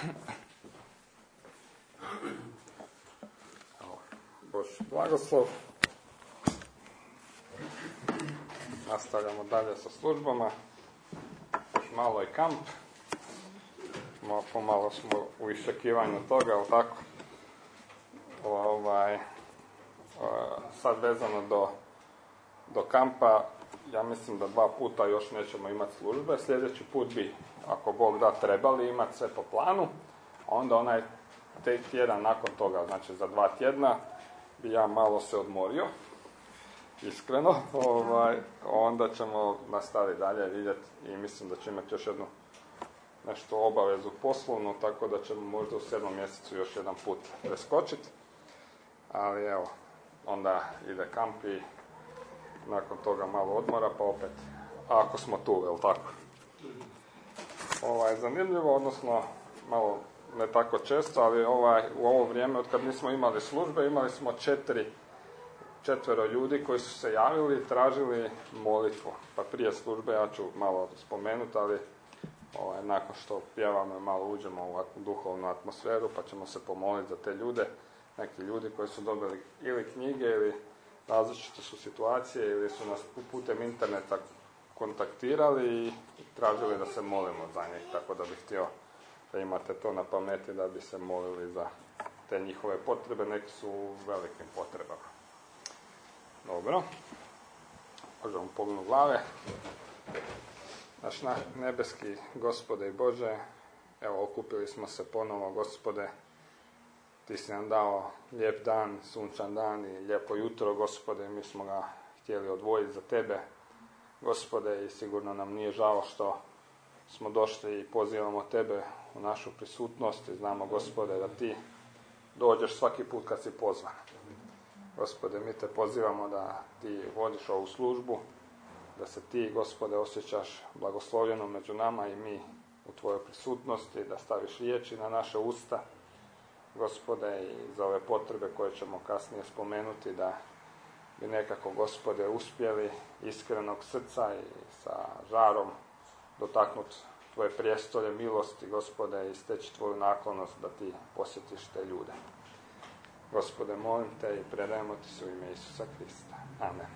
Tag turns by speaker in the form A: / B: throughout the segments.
A: Božji blagoslov. Nastavljamo dalje sa službama. Još malo je kamp. Pomalo smo u iščekivanju toga, ali tako. Sad vezano do kampa, ja mislim da 2 puta još nećemo imati službe. Sljedeći put bi, ako Bog da, trebali imati sve po planu. Onda onaj tjedan nakon toga, znači za 2 tjedna, bi ja malo se odmorio, iskreno. Onda ćemo nastaviti dalje vidjeti i mislim da će imati još jednu nešto obavezu poslovnu, tako da ćemo možda u 7. mjesecu još jedan put preskočiti. Ali evo, onda ide kamp i nakon toga malo odmora, pa opet, ako smo tu, jel tako? Zanimljivo, odnosno malo ne tako često, ali u ovo vrijeme, od kad nismo imali službe, imali smo 4 ljudi koji su se javili i tražili molitvu. Pa prije službe, ja ću malo spomenuti, ali nakon što pjevamo malo uđemo u duhovnu atmosferu, pa ćemo se pomoliti za te ljude. Neki ljudi koji su dobili ili knjige, ili različite su situacije, ili su nas putem interneta kontaktirali i tražili da se molimo za njih. Tako da bih htio da imate to na pameti, da bi se molili za te njihove potrebe. Neki su u velikim potrebama. Dobro. Možemo pognuti glave. Naš nebeski Gospode i Bože, evo okupili smo se ponovo, Gospode. Ti si nam dao lijep dan, sunčan dan i lijepo jutro, Gospode. Mi smo ga htjeli odvojiti za Tebe, Gospode, i sigurno nam nije žao što smo došli i pozivamo Tebe u našu prisutnost i znamo, Gospode, da Ti dođeš svaki put kad si pozvan. Gospode, mi Te pozivamo da Ti vodiš ovu službu, da se Ti, Gospode, osjećaš blagoslovljeno među nama i mi u Tvojoj prisutnosti, da staviš riječi na naše usta, Gospode, i za ove potrebe koje ćemo kasnije spomenuti, da bi nekako, Gospode, uspjeli iskrenog srca i sa žarom dotaknuti Tvoje prijestolje milosti, Gospode, i steći Tvoju naklonost da Ti posjetiš te ljude. Gospode, molim Te i predajemo Ti se u ime Isusa Krista. Amen.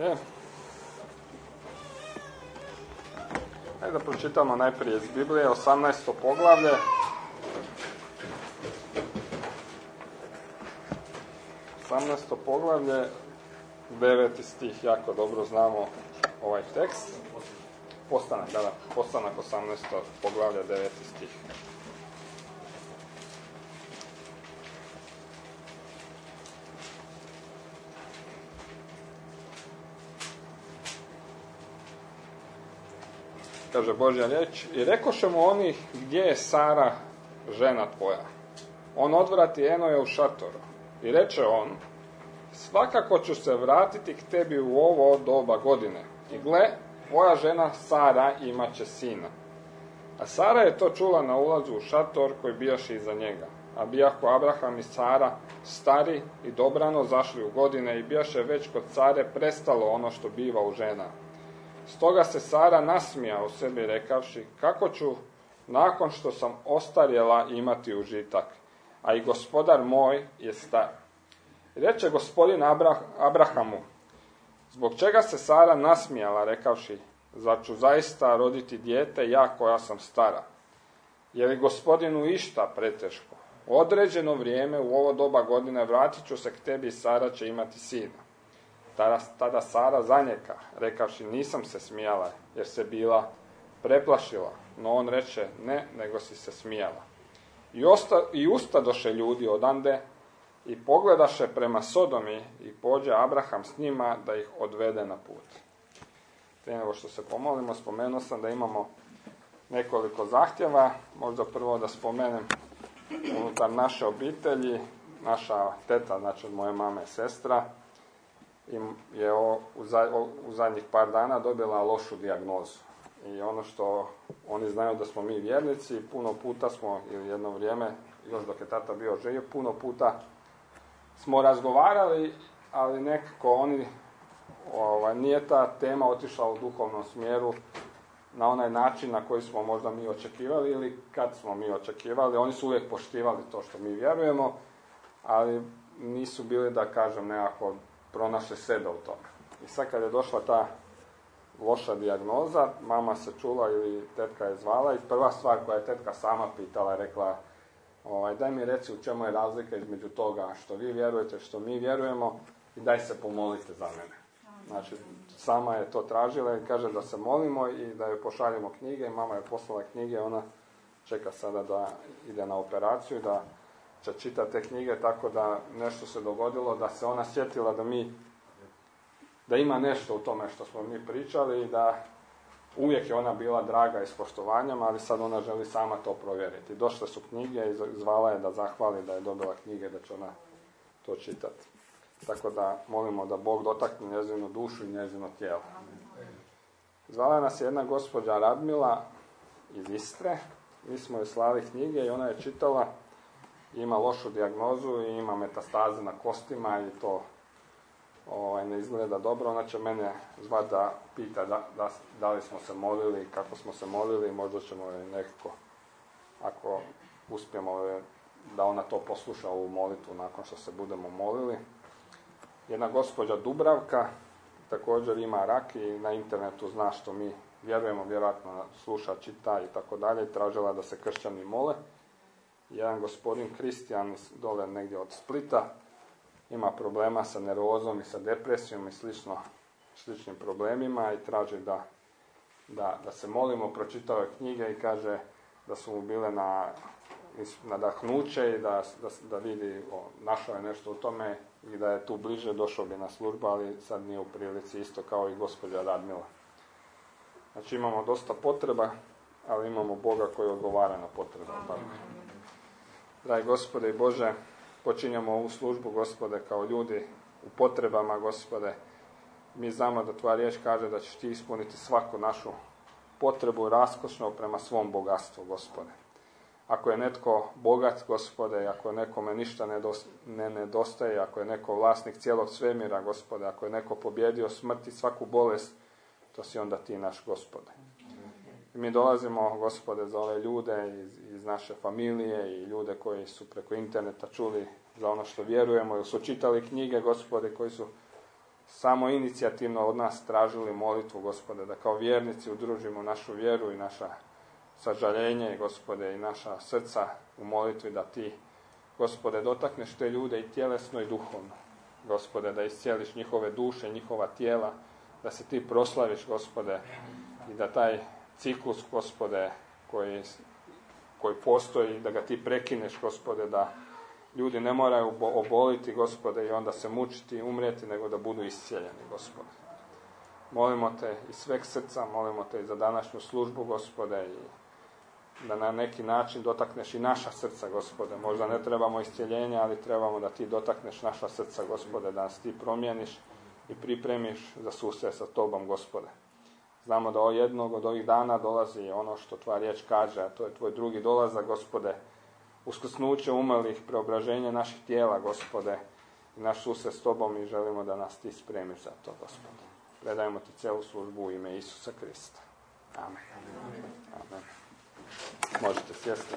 A: Hajde da pročitamo najprije iz Biblije, 18. poglavlje. Poglavlje, 9. stih, jako dobro znamo ovaj tekst. Postanak 18. poglavlje, 9. stih. Kaže Božja riječ: i rekoše mu oni, gdje je Sara, žena tvoja? On odvrati, eno je u šatoru. I reče on, svakako ću se vratiti k tebi u ovo doba godine. I gle, tvoja žena Sara imat će sina. A Sara je to čula na ulazu u šator koji bijaše iza njega. A bijako Abraham i Sara stari i dobrano zašli u godine i bijaše već kod Sare prestalo ono što biva u žena. Stoga se Sara nasmija u sebi rekavši, kako ću nakon što sam ostarjela imati užitak, a i gospodar moj je star. Reče gospodin Abrahamu, zbog čega se Sara nasmijala rekavši, zar ću zaista roditi dijete ja koja sam stara? Je li gospodinu išta preteško? U određeno vrijeme u ovo doba godine vratit ću se k tebi i Sara će imati sina. Tada Sara zanjeka, rekavši, nisam se smijala, jer se bila preplašila. No on reče, ne, nego si se smijala. I ustadoše ljudi odande i pogledaše prema Sodomi i pođe Abraham s njima da ih odvede na put. Prije nego što se pomolimo, spomenuo sam da imamo nekoliko zahtjeva. Možda prvo da spomenem unutar naše obitelji, naša teta, znači od moje mame sestra, je u zadnjih par dana dobila lošu dijagnozu. I ono što oni znaju da smo mi vjernici, puno puta smo, ili jedno vrijeme, još dok je tata bio živ, puno puta smo razgovarali, ali nekako oni, nije ta tema otišla u duhovnom smjeru na onaj način na koji smo možda mi očekivali ili kad smo mi očekivali. Oni su uvijek poštivali to što mi vjerujemo, ali nisu bili, da kažem, nekako pronašli sebe u tome. I sad kad je došla ta loša dijagnoza, mama se čula ili tetka je zvala i prva stvar koja je tetka sama pitala, rekla, daj mi reci u čemu je razlika između toga što vi vjerujete, što mi vjerujemo i daj se pomolite za mene. Znači, sama je to tražila i kaže da se molimo i da joj pošaljemo knjige. Mama je poslala knjige, ona čeka sada da ide na operaciju, da će čitati te knjige, tako da nešto se dogodilo, da se ona sjetila da ima nešto u tome što smo mi pričali i da uvijek je ona bila draga i s poštovanjem, ali sad ona želi sama to provjeriti. Došle su knjige i zvala je da zahvali da je dobila knjige, da će ona to čitati. Tako da molimo da Bog dotakne njezinu dušu i njezino tijelo. Zvala nas je jedna gospođa Radmila iz Istre. Mi smo joj slali knjige i ona je čitala. Ima lošu dijagnozu i ima metastaze na kostima i to ne izgleda dobro. Ona će mene zvati da pita da li smo se molili, kako smo se molili. Možda ćemo joj nekako, ako uspijemo, da ona to posluša ovu molitvu nakon što se budemo molili. Jedna gospođa Dubravka također ima rak i na internetu zna što mi vjerujemo, vjerojatno sluša, čita i tako dalje. Tražila da se kršćani mole. Jedan gospodin Kristijan dole negdje od Splita ima problema sa nervozom i sa depresijom i sličnim problemima i traži da se molimo. Pročitao je knjige i kaže da su mu bile na nadahnuće i da vidi, našao je nešto u tome i da je tu bliže, došao bi na službu, ali sad nije u prilici, isto kao i gospođa Radmila. Znači imamo dosta potreba, ali imamo Boga koji odgovara na potrebe. Dragi Gospode i Bože, počinjamo ovu službu, Gospode, kao ljudi u potrebama, Gospode. Mi znamo da Tvoja riječ kaže da ćeš Ti ispuniti svaku našu potrebu raskošno prema svom bogatstvu, Gospode. Ako je netko bogat, Gospode, ako je nekome ništa ne nedostaje, ako je neko vlasnik cijelog svemira, Gospode, ako je neko pobjedio smrt i svaku bolest, to si onda Ti naš, Gospode. I mi dolazimo, Gospode, za ove ljude iz naše familije i ljude koji su preko interneta čuli za ono što vjerujemo ili su čitali knjige, Gospode, koji su samo inicijativno od nas tražili molitvu, Gospode, da kao vjernici udružimo našu vjeru i naša sažaljenje, Gospode, i naša srca u molitvi, da Ti, Gospode, dotakneš te ljude i tjelesno i duhovno. Gospode, da iscijeliš njihove duše, njihova tijela, da se Ti proslaviš, Gospode, i da taj ciklus, Gospode, koji postoji, da ga Ti prekineš, Gospode, da ljudi ne moraju oboliti, Gospode, i onda se mučiti i umrijeti, nego da budu iscijeljeni, Gospode. Molimo Te iz sveg srca, molimo Te i za današnju službu, Gospode, i da na neki način dotakneš i naša srca, Gospode. Možda ne trebamo iscijeljenje, ali trebamo da Ti dotakneš naša srca, Gospode, da nas Ti promijeniš i pripremiš za susret sa Tobom, Gospode. Znamo da jednog od ovih dana dolazi ono što Tvoja riječ kaže, a to je Tvoj drugi dolazak, Gospode, uskrsnuće umrlih, preobraženje naših tijela, Gospode, i naš susret s Tobom, i želimo da nas Ti spremiš za to, Gospode. Predajemo Ti cijelu službu u ime Isusa Krista. Amen. Amen. Možete sjesti.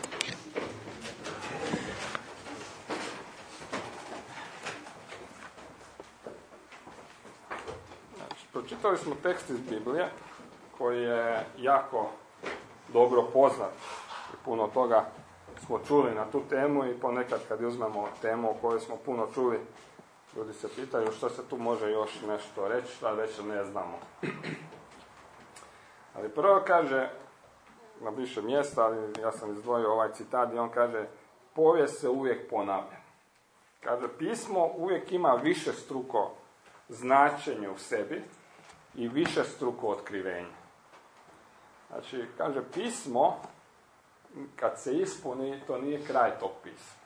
A: Pročitali smo tekst iz Biblije koji je jako dobro poznat i puno toga smo čuli na tu temu, i ponekad kad uzmemo temu o kojoj smo puno čuli, ljudi se pitaju što se tu može još nešto reći, šta već ne znamo. Ali prvo kaže, na više mjesta, ali ja sam izdvojio ovaj citat i on kaže: povijest se uvijek ponavlja. Kaže, pismo uvijek ima višestruko značenje u sebi i višestruko otkrivenje. Znači, kaže, pismo, kad se ispuni, to nije kraj tog pisma.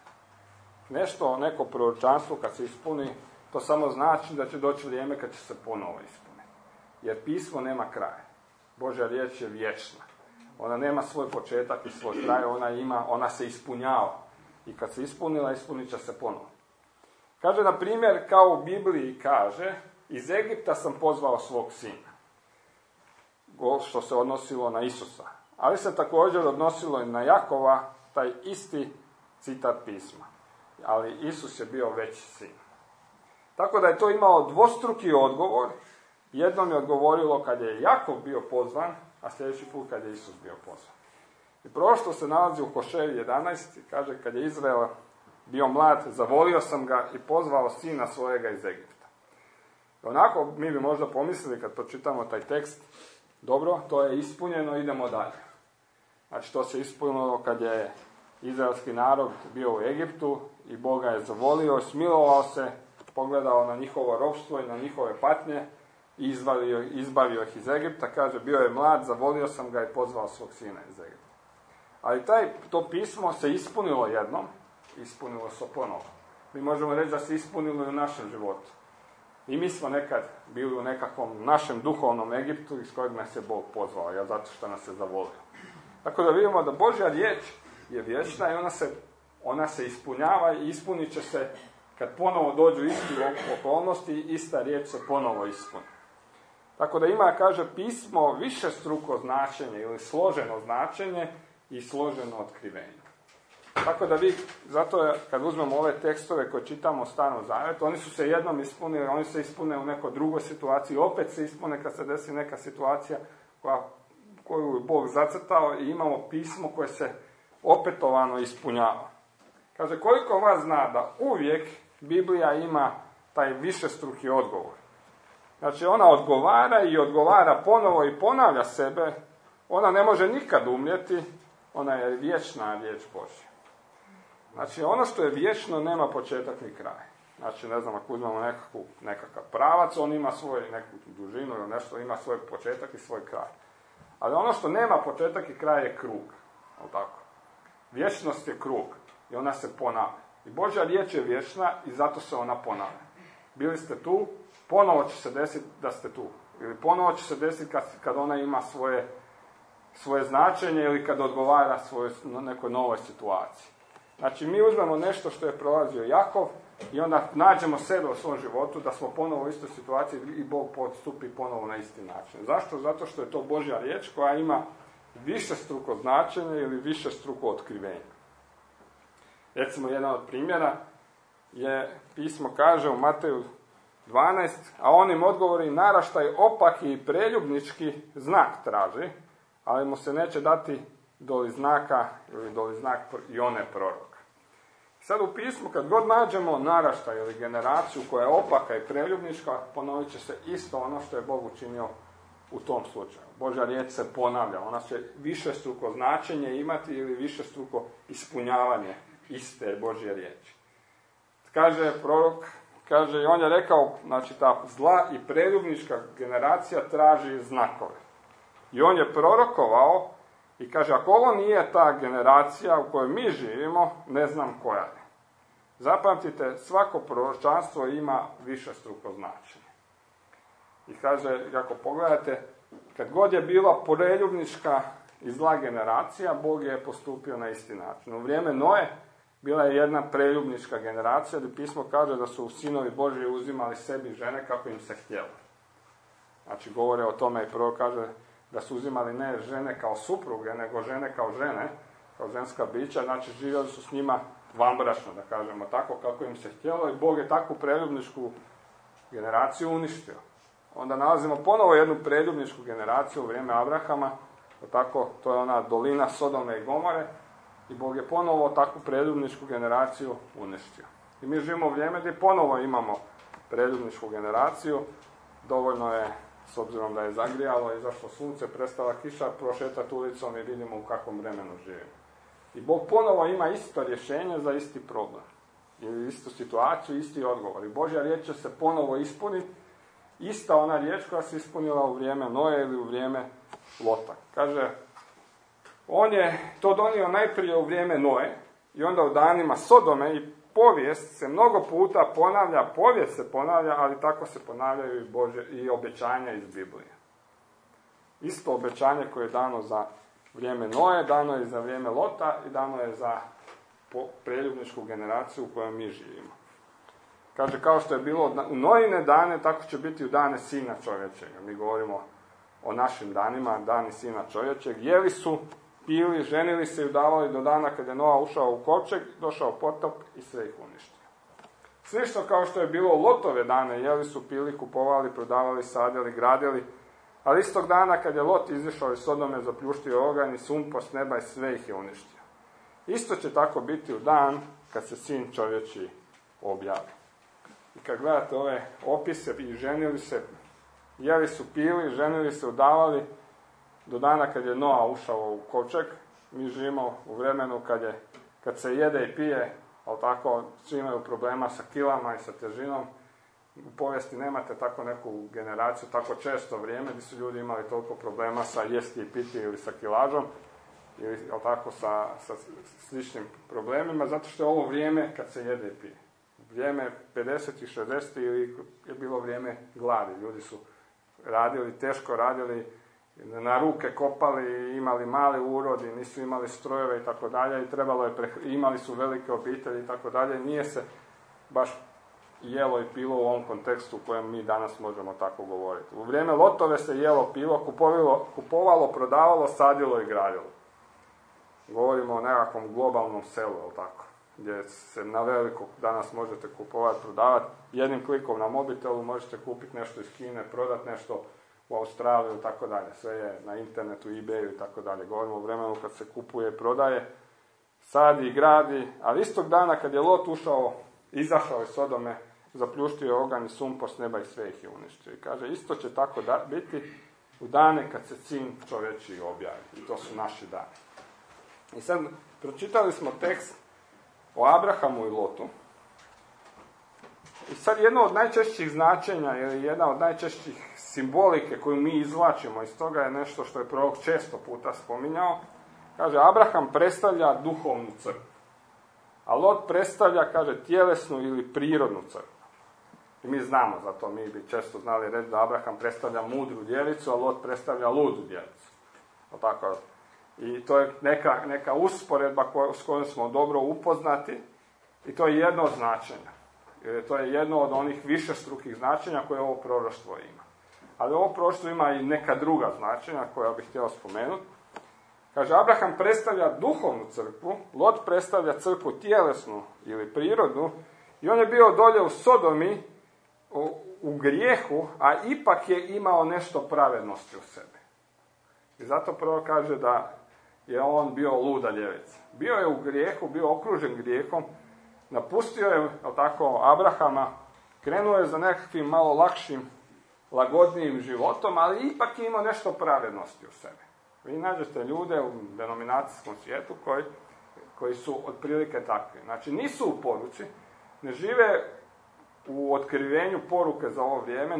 A: Neko proročanstvo kad se ispuni, to samo znači da će doći vrijeme kad će se ponovo ispuniti. Jer pismo nema kraja. Božja riječ je vječna. Ona nema svoj početak i svoj kraj, ona se ispunjava. I kad se ispunila, ispunit će se ponovo. Kaže, na primjer, kao u Bibliji kaže, iz Egipta sam pozvao svog sina. Što se odnosilo na Isusa. Ali se također odnosilo i na Jakova, taj isti citat pisma. Ali Isus je bio veći sin. Tako da je to imalo dvostruki odgovor. Jednom je odgovorilo kad je Jakov bio pozvan, a sljedeći put kad je Isus bio pozvan. I prvo što se nalazi u Hošeji 11, kaže, kad je Izrael bio mlad, zavolio sam ga i pozvao sina svojega iz Egipta. I onako, mi bi možda pomislili kad pročitamo taj tekst, dobro, to je ispunjeno, idemo dalje. Znači, to se ispunilo kad je izraelski narod bio u Egiptu i Bog ga je zavolio, smilovao se, pogledao na njihovo ropstvo i na njihove patnje i izbavio ih iz Egipta. Kaže, bio je mlad, zavolio sam ga i pozvao svog sina iz Egipta. Ali to pismo se ispunilo jednom, ispunilo se ponovo. Mi možemo reći da se ispunilo i u našem životu. I mi smo nekad bili u nekakvom našem duhovnom Egiptu iz kojeg nas je Bog pozvao, zato što nas je zavolio. Tako da vidimo da Božja riječ je vječna i ona se ispunjava i ispunit će se kad ponovo dođu isti okolnosti, ista riječ se ponovo ispuni. Tako da ima, kaže, pismo višestruko značenje ili složeno značenje i složeno otkrivenje. Tako da zato kad uzmemo ove tekstove koje čitamo u Starom Zavjetu, oni su se jednom ispunili, oni se ispune u nekoj drugoj situaciji, opet se ispune kad se desi neka situacija koju je Bog zacrtao, i imamo pismo koje se opetovano ispunjava. Kaže, koliko vas zna da uvijek Biblija ima taj višestruki odgovor. Znači, ona odgovara i odgovara ponovo i ponavlja sebe. Ona ne može nikad umrijeti, ona je vječna riječ Božja. Znači, ono što je vječno nema početak ni kraj. Znači, ne znam, ako uzmemo nekakav pravac, on ima neku dužinu ili nešto, ima svoj početak i svoj kraj. Ali ono što nema početak i kraj je krug. Tako? Vječnost je krug i ona se ponavlja. I Božja riječ je vječna i zato se ona ponavlja. Bili ste tu, ponovo će se desiti da ste tu. Ili ponovo će se desiti kad ona ima svoje značenje ili kad odgovara nekoj novoj situaciji. Znači, mi uzmemo nešto što je prolazio Jakov i onda nađemo sebe u svom životu da smo ponovo u istoj situaciji i Bog postupi ponovo na isti način. Zašto? Zato što je to Božja riječ koja ima višestruko značenje ili višestruko otkrivenje. Recimo, jedan od primjera je, pismo kaže u Mateju 12, a on im odgovori, naraštaj opaki i preljubnički znak traži, ali mu se neće dati doli znaka ili doli znak Jone proroka. Sad u pismu, kad god nađemo naraštaj ili generaciju koja je opaka i preljubnička, ponovit će se isto ono što je Bog učinio u tom slučaju. Božja riječ se ponavlja, ona će višestruko značenje imati ili višestruko ispunjavanje iste Božje riječi. Kaže prorok, kaže, i on je rekao, znači ta zla i preljubnička generacija traži znakove. I on je prorokovao i kaže, ako ovo nije ta generacija u kojoj mi živimo, ne znam koja je. Zapamtite, svako proročanstvo ima višestruko značenje. I kaže, ako pogledate, kad god je bila preljubnička i zla generacija, Bog je postupio na isti način. U vrijeme Noe bila je jedna preljubnička generacija, gdje pismo kaže da su sinovi Božji uzimali sebi žene kako im se htjelo. Znači, govore o tome i prvo kaže da su uzimali ne žene kao supruge, nego žene kao žene, kao ženska bića, znači živjeli su s njima vanbračno, da kažemo tako, kako im se htjelo, i Bog je takvu preljubničku generaciju uništio. Onda nalazimo ponovo jednu preljubničku generaciju u vrijeme Abrahama, tako, to je ona dolina Sodome i Gomore, i Bog je ponovo takvu preljubničku generaciju uništio. I mi živimo u vrijeme gdje ponovo imamo preljubničku generaciju, dovoljno je, s obzirom da je zagrijalo, izašlo sunce, prestala kiša, prošetati ulicom i vidimo u kakvom vremenu živimo. I Bog ponovo ima isto rješenje za isti problem. Ili istu situaciju, isti odgovor. I Božja riječ će se ponovo ispuniti. Ista ona riječ koja se ispunila u vrijeme Noe ili u vrijeme Lota. Kaže, on je to donio najprije u vrijeme Noe i onda u danima Sodome, i povijest se mnogo puta ponavlja, povijest se ponavlja, ali tako se ponavljaju i obećanja iz Biblije. Isto obećanje koje je dano za vrijeme Noe, dano je za vrijeme Lota i dano je za preljubničku generaciju u kojoj mi živimo. Kaže, kao što je bilo u Noine dane, tako će biti u dane Sina čovječega. Mi govorimo o našim danima, dani Sina čovječeg. Jeli su, pili, ženili se i udavali do dana kad je Noa ušao u kovčeg, došao potop i sve ih uništio. Slično kao što je bilo Lotove dane, jeli su, pili, kupovali, prodavali, sadili, gradili, ali istog dana kad je Lot izišao iz Sodome, zapljuštio oganj i sumpor s neba i sve ih je uništio. Isto će tako biti u dan kad se Sin čovječji objavi. I kad gledate ove opise, i ženili se, jeli su, pili, ženili se, udavali, do dana kad je Noa ušao u kovčeg, mi živimo u vremenu kad se jede i pije, ali tako, svi imaju problema sa kilama i sa težinom. U povijesti nemate tako neku generaciju, tako često vrijeme gdje su ljudi imali toliko problema sa jesti i piti ili sa kilažom, ili tako sa sličnim problemima, zato što je ovo vrijeme kad se jede i pije. Vrijeme 50. i 60. ili je bilo vrijeme gladi. Ljudi su radili, teško radili, na ruke kopali, imali mali urod i nisu imali strojeve i tako dalje, i trebalo je imali su velike obitelji i tako dalje. Nije se baš jelo i pilo u ovom kontekstu u kojem mi danas možemo tako govoriti. U vrijeme Lotove se jelo, pilo, kupovalo, prodavalo, sadilo i gradilo. Govorimo o nekakvom globalnom selu, ali tako, gdje se na veliko danas možete kupovati, prodavati. Jednim klikom na mobitelu možete kupiti nešto iz Kine, prodati nešto u Australiju i tako dalje. Sve je na internetu, eBayu i tako dalje. Govorimo o vremenu kad se kupuje, prodaje, sadi i gradi, ali istog dana kad je Lot izašao iz Sodome, zapljuštio je oganj i sumpor s neba i sve ih je uništio. I kaže, isto će tako biti u dane kad se Sin čovječji objavi. I to su naši dani. I sad, pročitali smo tekst o Abrahamu i Lotu. I sad jedno od najčešćih značenja, ili jedna od najčešćih simbolike koju mi izvlačimo iz toga je nešto što je prorok često puta spominjao. Kaže, Abraham predstavlja duhovnu crkvu, a Lot predstavlja, kaže, tjelesnu ili prirodnu crkvu. I mi znamo za to, mi bi često znali reći da Abraham predstavlja mudru djevicu, a Lot predstavlja ludu djevicu. Tako. I to je neka usporedba s kojom smo dobro upoznati, i to je jedno od značenja. To je jedno od onih višestrukih značenja koje ovo proroštvo ima. Ali ovo proroštvo ima i neka druga značenja koja bih htio spomenuti. Kaže, Abraham predstavlja duhovnu crkvu, Lot predstavlja crkvu tjelesnu ili prirodnu, i on je bio dolje u Sodomi u grijehu, a ipak je imao nešto pravednosti u sebi. I zato prvo kaže da je on bio luda djevica. Bio je u grijehu, bio okružen grijehom, napustio je, tako, Abrahama, krenuo je za nekakvim malo lakšim, lagodnijim životom, ali ipak je imao nešto pravednosti u sebi. Vi nađete ljude u denominacijskom svijetu koji su otprilike takvi. Znači, nisu u poruci, ne žive u otkrivenju poruke za ovo vrijeme,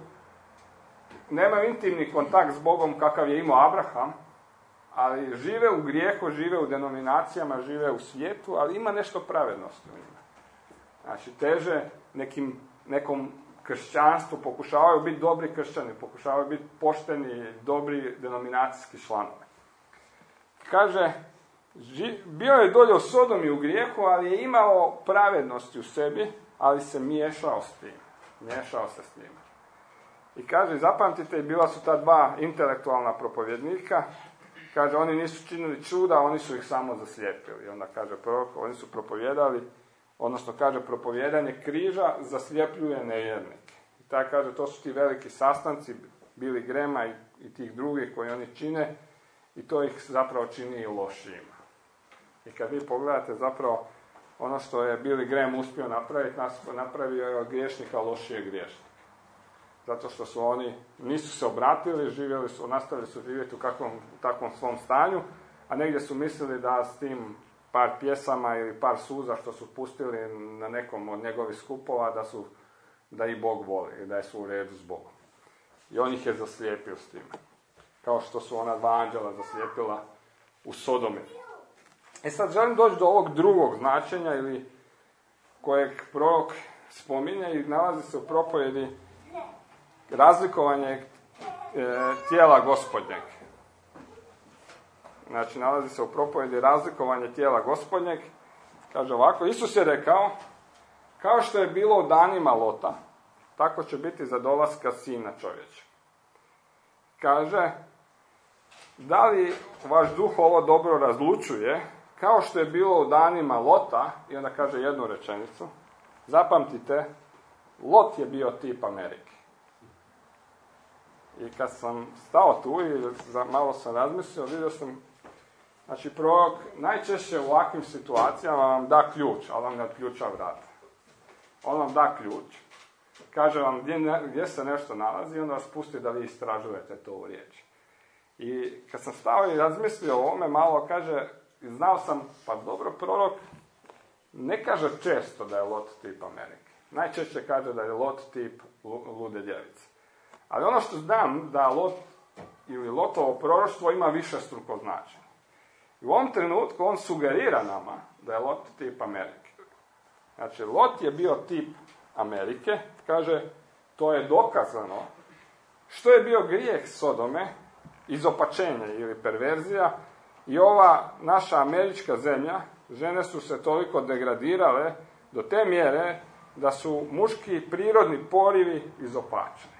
A: nemaju intimni kontakt s Bogom kakav je imao Abraham, ali žive u grijehu, žive u denominacijama, žive u svijetu, ali ima nešto pravednosti u njima. Znači, teže nekom kršćanstvu, pokušavaju biti dobri kršćani, pokušavaju biti pošteni, dobri denominacijski članovi. Kaže, bio je dolje u Sodomi u grijehu, ali je imao pravednosti u sebi, ali se miješao s tim. Miješao se s njima. I kaže, zapamtite, bila su ta dva intelektualna propovjednika. Kaže, oni nisu činili čuda, oni su ih samo zaslijepili. I onda kaže prorok, oni su propovijedali, odnosno kaže, propovijedanje križa zasljepljuje nevjernike. I taj kaže, to su ti veliki sastanci, Billy Grahama i tih drugih koji oni čine, i to ih zapravo čini i lošijima. I kad vi pogledate zapravo ono što je Billy Graham uspio napraviti, napravio je od griješnika lošije griješnika. Zato što su oni, nisu se obratili, nastavili su živjeti u takvom svom stanju, a negdje su mislili da s tim par pjesama ili par suza što su pustili na nekom od njegovih skupova, da ih Bog voli i da je su u redu s Bogom. I on ih je zaslijepio s tim. Kao što su ona dva anđela zaslijepila u Sodomi. E sad želim doći do ovog drugog značenja, ili kojeg prorok spominje i nalazi se u propovjedi razlikovanje tijela Gospodnjeg. Znači, nalazi se u propovjedi razlikovanje tijela Gospodnjeg. Kaže ovako, Isus je rekao, kao što je bilo u danima Lota, tako će biti za dolaska Sina čovječeg. Kaže, da li vaš duh ovo dobro razlučuje, kao što je bilo u danima Lota, i onda kaže jednu rečenicu, zapamtite, Lot je bio tip Amerike. I kad sam stao tu i malo sam razmislio, vidio sam, znači prorok najčešće u ovakvim situacijama vam da ključ, ali vam ne otključa vrata. On vam da ključ, kaže vam gdje se nešto nalazi i onda vas pusti da vi istražujete to u riječi. I kad sam stao i razmislio o ovome malo, kaže, znao sam, pa dobro, prorok ne kaže često da je Lot tip Amerike. Najčešće kaže da je Lot tip lude djevice. Ali ono što znam, da Lot ili Lotovo proroštvo ima višestruko značenje. I u ovom trenutku on sugerira nama da je Lot tip Amerike. Znači, Lot je bio tip Amerike, kaže, to je dokazano. Što je bio grijeh Sodome, izopačenje ili perverzija, i ova naša američka zemlja, žene su se toliko degradirale do te mjere da su muški prirodni porivi izopačeni.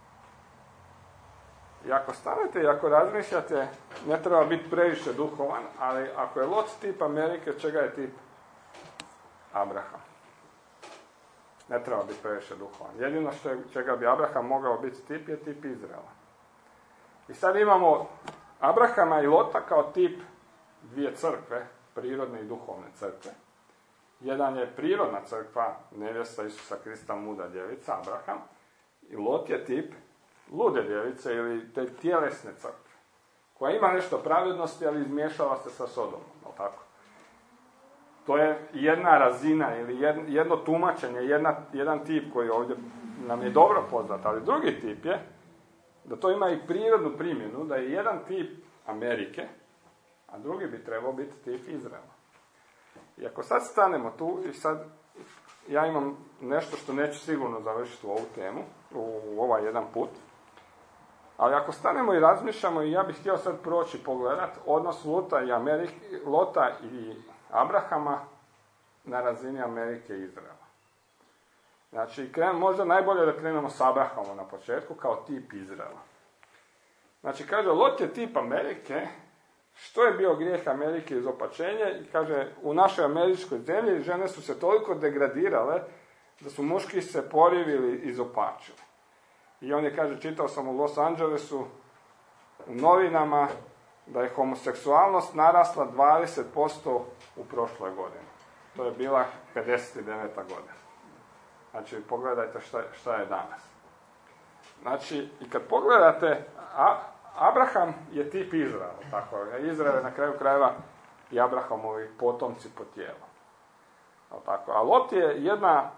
A: I ako stanete i ako razmišljate, ne treba biti previše duhovan, ali ako je Lot tip Amerike, čega je tip Abraham? Ne treba biti previše duhovan. Jedino čega bi Abraham mogao biti tip je tip Izraela. I sad imamo Abrahama i Lota kao tip dvije crkve, prirodne i duhovne crkve. Jedan je prirodna crkva, nevjesta Isusa Krista, muda djevica, Abraham, i Lot je tip lude djevice ili te tjelesne crkve, koja ima nešto pravednosti, ali izmiješava se sa Sodomom, tako? To je jedna razina ili jedno tumačenje, jedan tip koji ovdje nam je dobro poznat, ali drugi tip je da to ima i prirodnu primjenu, da je jedan tip Amerike, a drugi bi trebao biti tip Izraela. I ako sad stanemo tu i sad ja imam nešto što neću sigurno završiti u ovu temu, u ovaj jedan put, ali ako stanemo i razmišljamo, i ja bih htio sad proći pogledati odnos Lota i Abrahama na razini Amerike i Izraela. Znači, možda najbolje da krenemo s Abrahamom na početku kao tip Izraela. Znači, kaže, Lot je tip Amerike. Što je bio grijeh Amerike izopačenje? I kaže, u našoj američkoj zemlji žene su se toliko degradirale da su muški se porivili i izopačili. I on je, kaže, čitao sam u Los Angelesu u novinama da je homoseksualnost narasla 20% u prošloj godini. To je bila 59. godina. Znači, pogledajte šta je danas. Znači, i kad pogledate, Abraham je tip Izraela, tako. Izrael je na kraju krajeva i Abrahamovi potomci po tijelu. Tako. A Lot je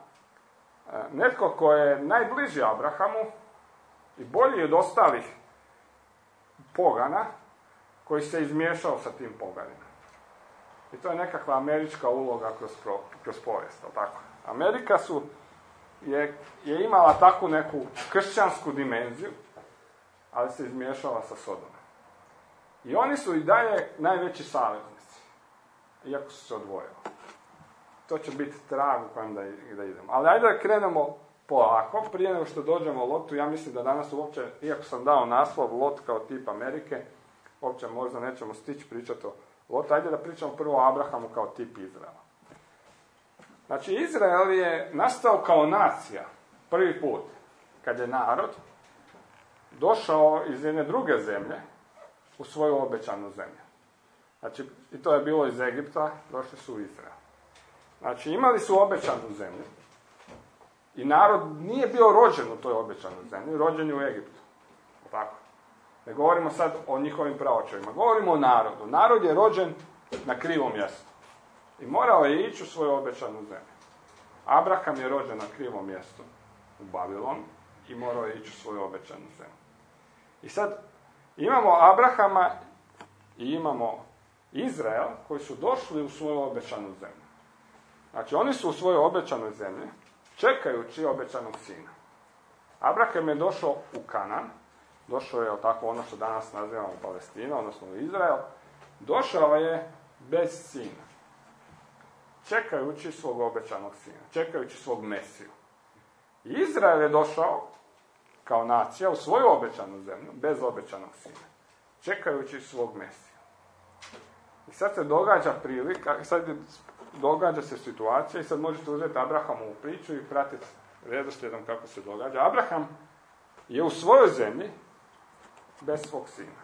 A: netko ko je najbliži Abrahamu i bolji od ostalih pogana koji se izmiješao sa tim poganima. I to je nekakva američka uloga kroz povijest. Tako. Amerika je imala takvu neku kršćansku dimenziju, ali se izmiješala sa Sodomom. I oni su i dalje najveći saveznici, iako su se odvojili. To će biti trag u kojem da idemo. Ali ajde da krenemo polako, prije nego što dođemo u Lotu. Ja mislim da danas uopće, iako sam dao naslov Lot kao tip Amerike, uopće možda nećemo stići pričati o Lotu. Ajde da pričamo prvo o Abrahamu kao tip Izraela. Znači, Izrael je nastao kao nacija prvi put, kad je narod došao iz jedne druge zemlje u svoju obećanu zemlju. Znači, i to je bilo iz Egipta, došli su u Izrael. Znači, imali su obećanu zemlju i narod nije bio rođen u toj obećanoj zemlji, rođen je u Egiptu. Tako. Ne govorimo sad o njihovim praočevima, govorimo o narodu. Narod je rođen na krivom mjestu i morao je ići u svoju obećanu zemlju. Abraham je rođen na krivom mjestu, u Babilon, i morao je ići u svoju obećanu zemlju. I sad imamo Abrahama i imamo Izrael koji su došli u svoju obećanu zemlju. Znači, oni su u svojoj obećanoj zemlji, čekajući obećanog sina. Abraham je došao u Kanan, došao je tako ono što danas nazivamo Palestina, odnosno Izrael, došao je bez sina, čekajući svog obećanog sina, čekajući svog Mesiju. I Izrael je došao kao nacija u svoju obećanu zemlju, bez obećanog sina, čekajući svog Mesiju. I sad se događa prilika, događa se situacija i sad možete uzeti Abrahamovu priču i pratiti redoslijedom kako se događa. Abraham je u svojoj zemlji bez svog sina.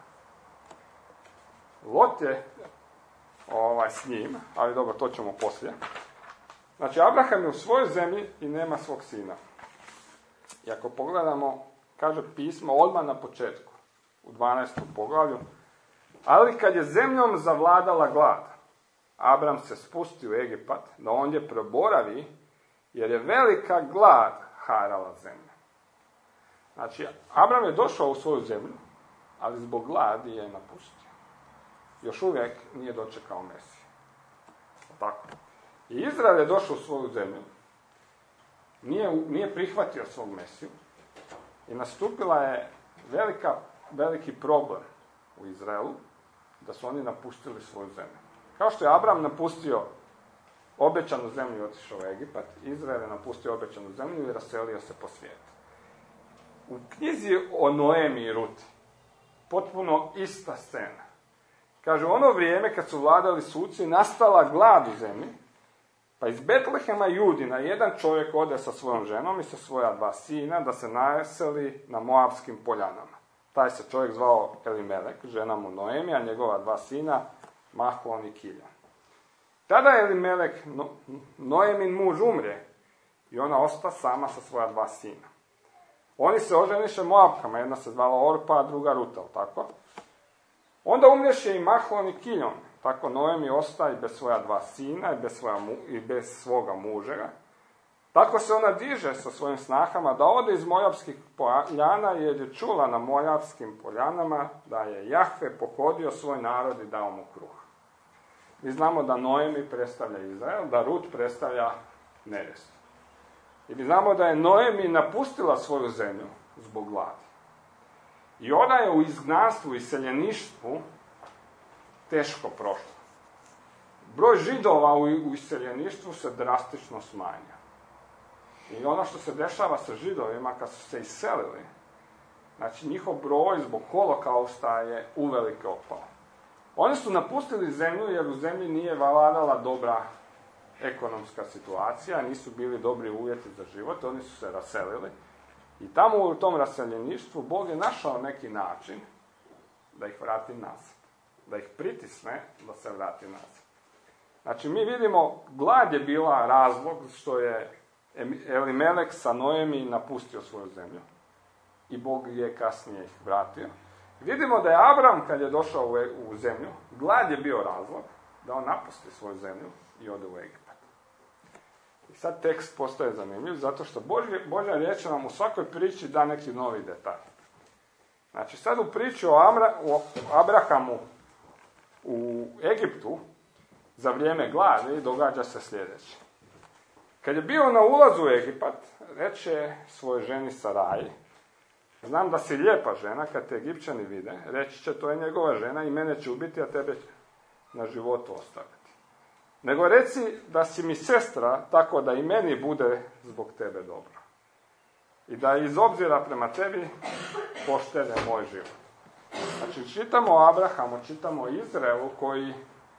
A: Lot je s njim, ali dobro, to ćemo poslije. Znači, Abraham je u svojoj zemlji i nema svog sina. I ako pogledamo, kaže pismo odmah na početku, u 12. poglavlju, ali kad je zemljom zavladala glad, Abram se spusti u Egipat, da ondje proboravi, jer je velika glad harala zemlju. Znači, Abram je došao u svoju zemlju, ali zbog gladi je napustio. Još uvijek nije dočekao Mesiju. Tako. I Izrael je došao u svoju zemlju, nije prihvatio svog Mesiju i nastupila je veliki problem u Izraelu, da su oni napustili svoju zemlju. Kao što je Abram napustio obećanu zemlju i otišao u Egipat, Izrael je napustio obećanu zemlju i raselio se po svijetu. U knjizi o Noemi i Ruti, potpuno ista scena. Kaže, u ono vrijeme kad su vladali suci, nastala glad u zemlji, pa iz Betlehema Judina jedan čovjek ode sa svojom ženom i sa svoja 2 sina da se naseli na Moabskim poljanama. Taj se čovjek zvao Elimelek, žena mu Noemi, a njegova 2 sina Mahlon i Kiljon. Tada je Elimelek, Noemin muž, umrje i ona osta sama sa svoja 2 sina. Oni se oženiše Moabkama, jedna se zvala Orpa, a druga Ruta, tako? Onda umrješe i Mahlon i Kiljon. Tako Noemi ostaje bez svoja 2 sina i bez svoga mužega. Tako se ona diže sa svojim snahama da ode iz Mojavskih poljana, jer je čula na Mojavskim poljanama da je Jahve pohodio svoj narod i dao mu kruh. Mi znamo da Noemi predstavlja Izrael, da Rut predstavlja nevjestu. I mi znamo da je Noemi napustila svoju zemlju zbog gladi. I ona je u izgnanstvu i iseljeništvu teško prošla. Broj Židova u iseljeništvu se drastično smanjio. I ono što se dešava sa Židovima kad su se iselili, znači njihov broj zbog holokausta je uvelike opao. Oni su napustili zemlju jer u zemlji nije vladala dobra ekonomska situacija, nisu bili dobri uvjeti za život, oni su se raselili. I tamo u tom raseljeništvu Bog je našao neki način da ih vrati nazad. Da ih pritisne da se vrati nazad. Znači mi vidimo, glad je bila razlog što je Elimelek sa Noemi napustio svoju zemlju. I Bog je kasnije ih vratio. Vidimo da je Abram, kad je došao u zemlju, glad je bio razlog da on napusti svoju zemlju i ode u Egipat. I sad tekst postaje zanimljiv, zato što Božja riječ nam u svakoj priči da neki novi detalj. Znači sad u priči o Abrahamu u Egiptu, za vrijeme gladi, događa se sljedeće. Kad je bio na ulazu u Egipat, reče svojoj ženi Saraji, znam da si lijepa žena, kad te Egipćani vide, reći će to je njegova žena i mene će ubiti, a tebe na životu ostaviti. Nego reci da si mi sestra, tako da i meni bude zbog tebe dobro. I da iz obzira prema tebi poštene moj život. Znači, čitamo o Abrahamu, čitamo o Izraelu koji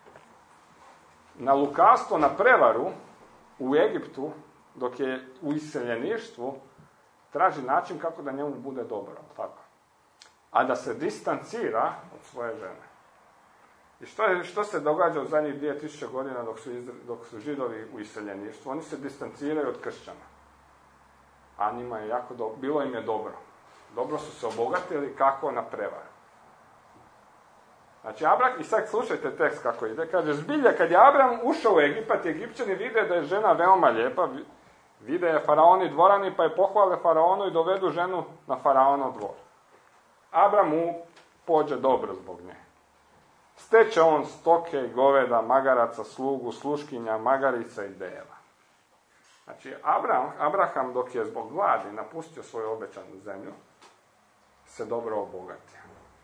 A: na lukavstvo, na prevaru u Egiptu, dok je u iseljeništvu, traži način kako da njemu bude dobro. Tako. A da se distancira od svoje žene. I što se događa u zadnjih 2000 godina dok su Židovi u iseljeništvu? Oni se distanciraju od kršćana. A njima je bilo im je dobro. Dobro su se obogatili, kako na prevaru. Znači, i sad slušajte tekst kako ide. Kaže, zbilja, kad je Abram ušao u Egipat, Egipćani vide da je žena veoma lijepa, vide je faraoni dvorani, pa je pohvale faraonu i dovedu ženu na faraonov dvor. Abram mu pođe dobro zbog nje. Steče on stoke i goveda, magaraca, slugu, sluškinja, magarica i deva. Znači, Abraham, dok je zbog gladi napustio svoju obećanu zemlju, se dobro obogatio.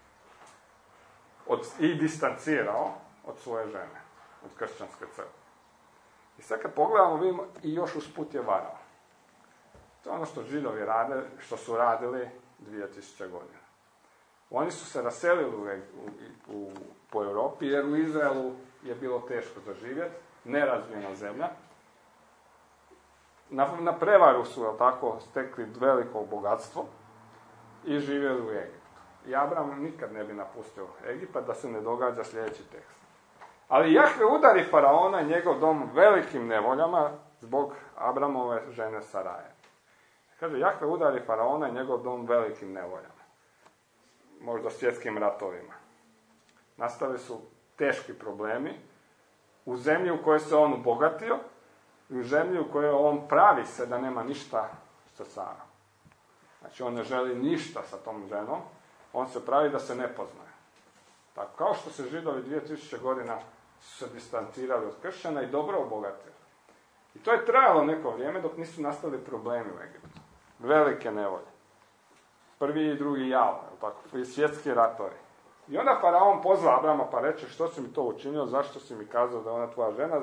A: I distancirao od svoje žene, od kršćanske crkve. I sad kad pogledamo, vidimo i još usput je varao. To je ono što Židovi rade, što su radili 2000 godina. Oni su se raselili po Europi, jer u Izraelu je bilo teško za živjeti, nerazvijena zemlja. Na prevaru su, tako, stekli veliko bogatstvo i živjeli u Egiptu. I Abram nikad ne bi napustio Egipat da se ne događa sljedeći tekst. Ali Jahve udari faraona i njegov dom velikim nevoljama zbog Abramove žene Saraje. Kaže, Jahve udari faraona i njegov dom velikim nevoljama. Možda svjetskim ratovima. Nastali su teški problemi u zemlji u kojoj se on obogatio i u zemlji u kojoj on pravi se da nema ništa sa Sarom. Znači, on ne želi ništa sa tom ženom, on se pravi da se ne poznaje. Tako, kao što se Židovi 2000 godina su se distancirali od kršćana i dobro obogatili. I to je trajalo neko vrijeme dok nisu nastali problemi u Egiptu. Velike nevolje. Prvi i drugi jal, tako, i svjetski ratovi. I onda faraon pozva Abrama pa reče, što si mi to učinio, zašto si mi kazao da je ona tvoja žena,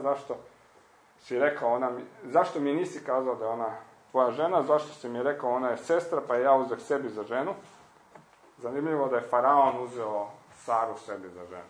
A: zašto mi nisi kazao da je ona tvoja žena, zašto si mi rekao ona je sestra, pa je ja uzeo sebi za ženu. Zanimljivo da je faraon uzeo Saru sebi za ženu.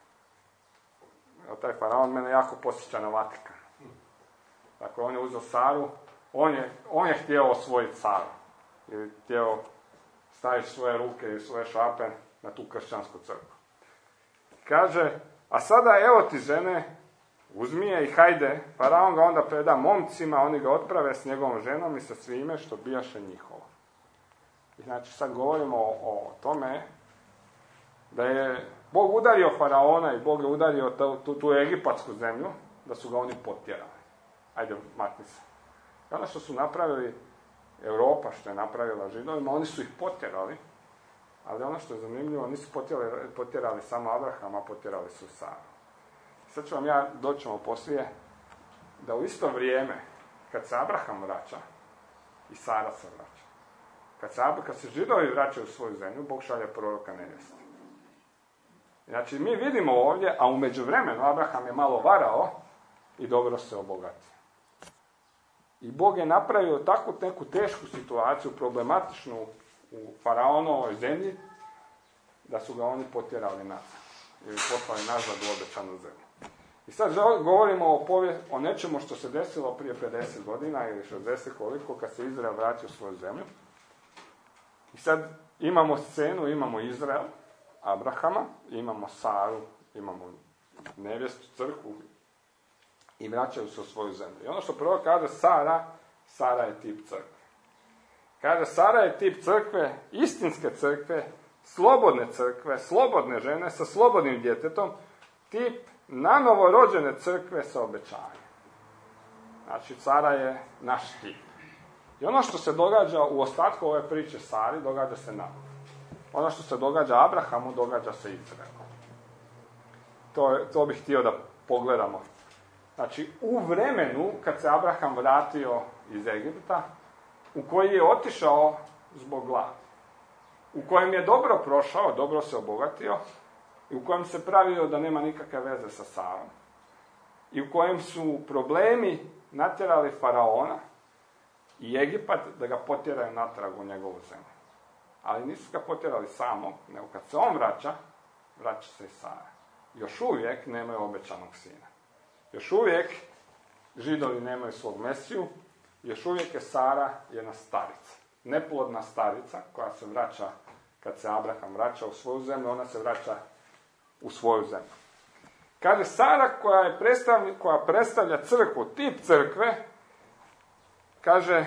A: Taj faraon mene jako posjeća na Vatikan. Dakle, on je uzeo Saru, on je htio osvojiti Saru. Ili htio staviti svoje ruke i svoje šape na tu kršćansku crkvu. Kaže, a sada evo ti žene, uzmi je i hajde. Faraon ga onda preda momcima, oni ga otprave s njegovom ženom i sa svime što bijaše njihovo. I znači sad govorimo o tome da je Bog udario faraona i Bog je udario tu egipatsku zemlju, da su ga oni potjerali. Ajde, makni se. I ono što su napravili Europa, što je napravila Židovima, oni su ih potjerali, ali ono što je zanimljivo, nisu potjerali samo Abrahama, potjerali su Saru. Sad ću vam doćemo poslije, da u isto vrijeme, kad se Abraham vraća, i Sara se vraća. Kad se Židovi vraćaju u svoju zemlju, Bog šalje proroka nevjeste. Znači, mi vidimo ovdje, a u međuvremenu Abraham je malo varao i dobro se obogatio. I Bog je napravio takvu neku tešku situaciju, problematičnu u faraonovoj zemlji, da su ga oni potjerali nazad. Ili poslali nazad u obećanu zemlju. I sad govorimo o nečemu što se desilo prije 50 godina ili 60 koliko, kad se Izrael vratio u svoju zemlju. I sad imamo scenu, imamo Izrael, Abrahama, imamo Saru, imamo nevjestu, crkvu i vraćaju se u svoju zemlju. I ono što prvo kaže Sara je tip crkve. Kaže, Sara je tip crkve, istinske crkve, slobodne žene sa slobodnim djetetom, tip nanovo rođene crkve sa obećanjem. Znači, Sara je naš tip. I ono što se događa u ostatku ove priče Sari, događa se nama. Ono što se događa Abrahamu, događa se Izraelu. To bih htio da pogledamo. Znači, u vremenu kad se Abraham vratio iz Egipta, u koji je otišao zbog gladi, u kojem je dobro prošao, dobro se obogatio, i u kojem se pravio da nema nikakve veze sa Sarom, i u kojem su problemi natjerali faraona i Egipat da ga potjeraju natrag u njegovu zemlju. Ali nisu ga potjerali samog, nego kad se on vraća se i Sara. Još uvijek nemaju obećanog sina. Još uvijek Židovi nemaju svog Mesiju, još uvijek je Sara jedna starica. Neplodna starica koja se vraća, kad se Abraham vraća u svoju zemlju, ona se vraća u svoju zemlju. Kaže, Sara koja predstavlja crkvu, tip crkve, kaže,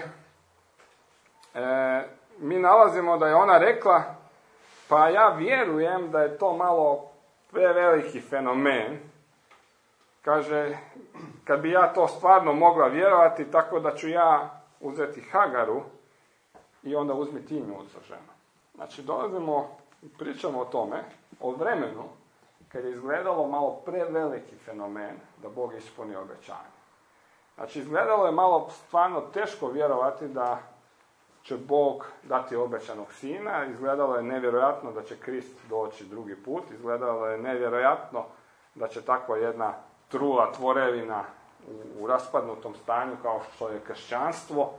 A: mi nalazimo da je ona rekla, pa ja vjerujem da je to malo preveliki fenomen. Kaže, kad bi ja to stvarno mogla vjerovati, tako da ću ja uzeti Hagaru i onda uzmi ti nju za ženu. Znači, pričamo o tome, o vremenu, kad je izgledalo malo preveliki fenomen da Bog ispuni obećanje. Znači, izgledalo je malo stvarno teško vjerovati da će Bog dati obećanog sina, izgledalo je nevjerojatno da će Krist doći drugi put, izgledalo je nevjerojatno da će takva jedna trula tvorevina u raspadnutom stanju kao što je kršćanstvo,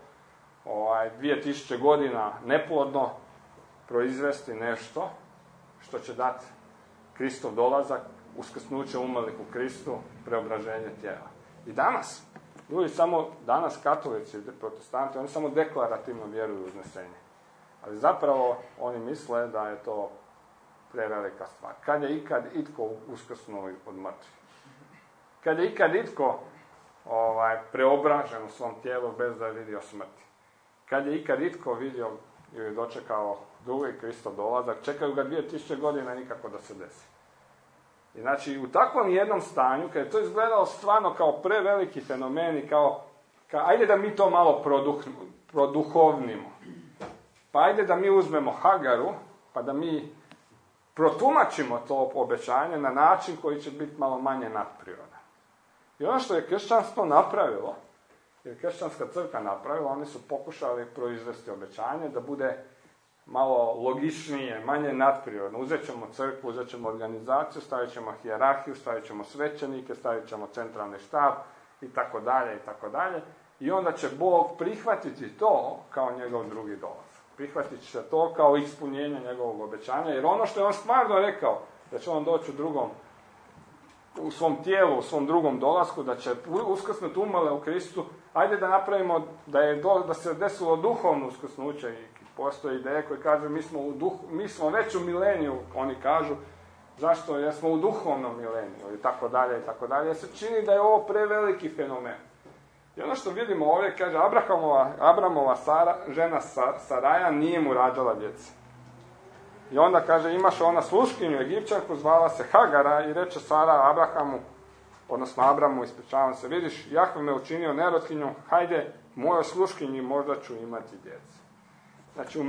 A: 2000 godina neplodno proizvesti nešto što će dati Kristov dolazak, uskrsnuće umrlih u Kristu, preobraženje tijela. I danas, ljudi samo danas katolici i protestanti, oni samo deklarativno vjeruju u uznesenje. Ali zapravo oni misle da je to prevelika stvar. Kad je ikad itko uskrsnuo od mrtvih? Kad je ikad itko preobražen u svom tijelu bez da je vidio smrti? Kad je ikad itko vidio ili dočekao drugi Kristov dolazak, čekaju ga 2000 godina nikako da se desi. I znači, u takvom jednom stanju, kad je to izgledalo stvarno kao preveliki fenomen i kao ajde da mi to malo produhovnimo. Pa ajde da mi uzmemo Hagaru, pa da mi protumačimo to obećanje na način koji će biti malo manje nadprirodan. I ono što je kršćanstvo napravilo, jer kršćanska crkva napravila, oni su pokušali proizvesti obećanje da bude malo logičnije, manje nadprirodno. Uzet ćemo crkvu, uzet ćemo organizaciju, stavit ćemo hijerarhiju, stavit ćemo svećenike, stavit ćemo centralni štab i tako dalje, i tako dalje. I onda će Bog prihvatiti to kao njegov drugi dolazak. Prihvatit će to kao ispunjenje njegovog obećanja, jer ono što je on stvarno rekao, da će on doći u svom tijelu, u svom drugom dolasku, da će uskrsnuti umrle u Kristu, ajde da napravimo da se desilo duhovno uskrsnuće. I postoje ideje koje kažu mi smo već u mileniju, oni kažu, zašto? Jer smo u duhovnom mileniju i tako dalje, i tako dalje. Jer se čini da je ovo preveliki fenomen. I ono što vidimo ovdje, kaže, Abramova žena Saraja nije mu rađala djece. I onda kaže, imaš ona sluškinju Egipćanku, zvala se Hagara i reče Sara Abramu, ispričavam se, vidiš, Jahve me učinio nerotkinju, hajde, mojoj sluškinji možda ću imati djece. Znači,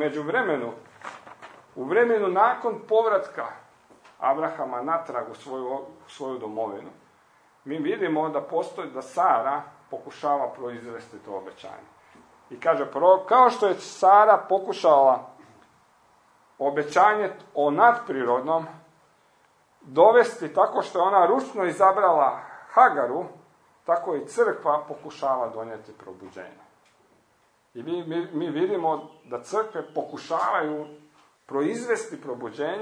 A: u vremenu nakon povratka Abrahama natrag u svoju domovinu, mi vidimo da Sara pokušava proizvesti to obećanje. I kaže, kao što je Sara pokušala obećanje o nadprirodnom dovesti tako što je ona ručno izabrala Hagaru, tako i crkva pokušava donijeti probuđenje. I mi vidimo da crkve pokušavaju proizvesti probuđenje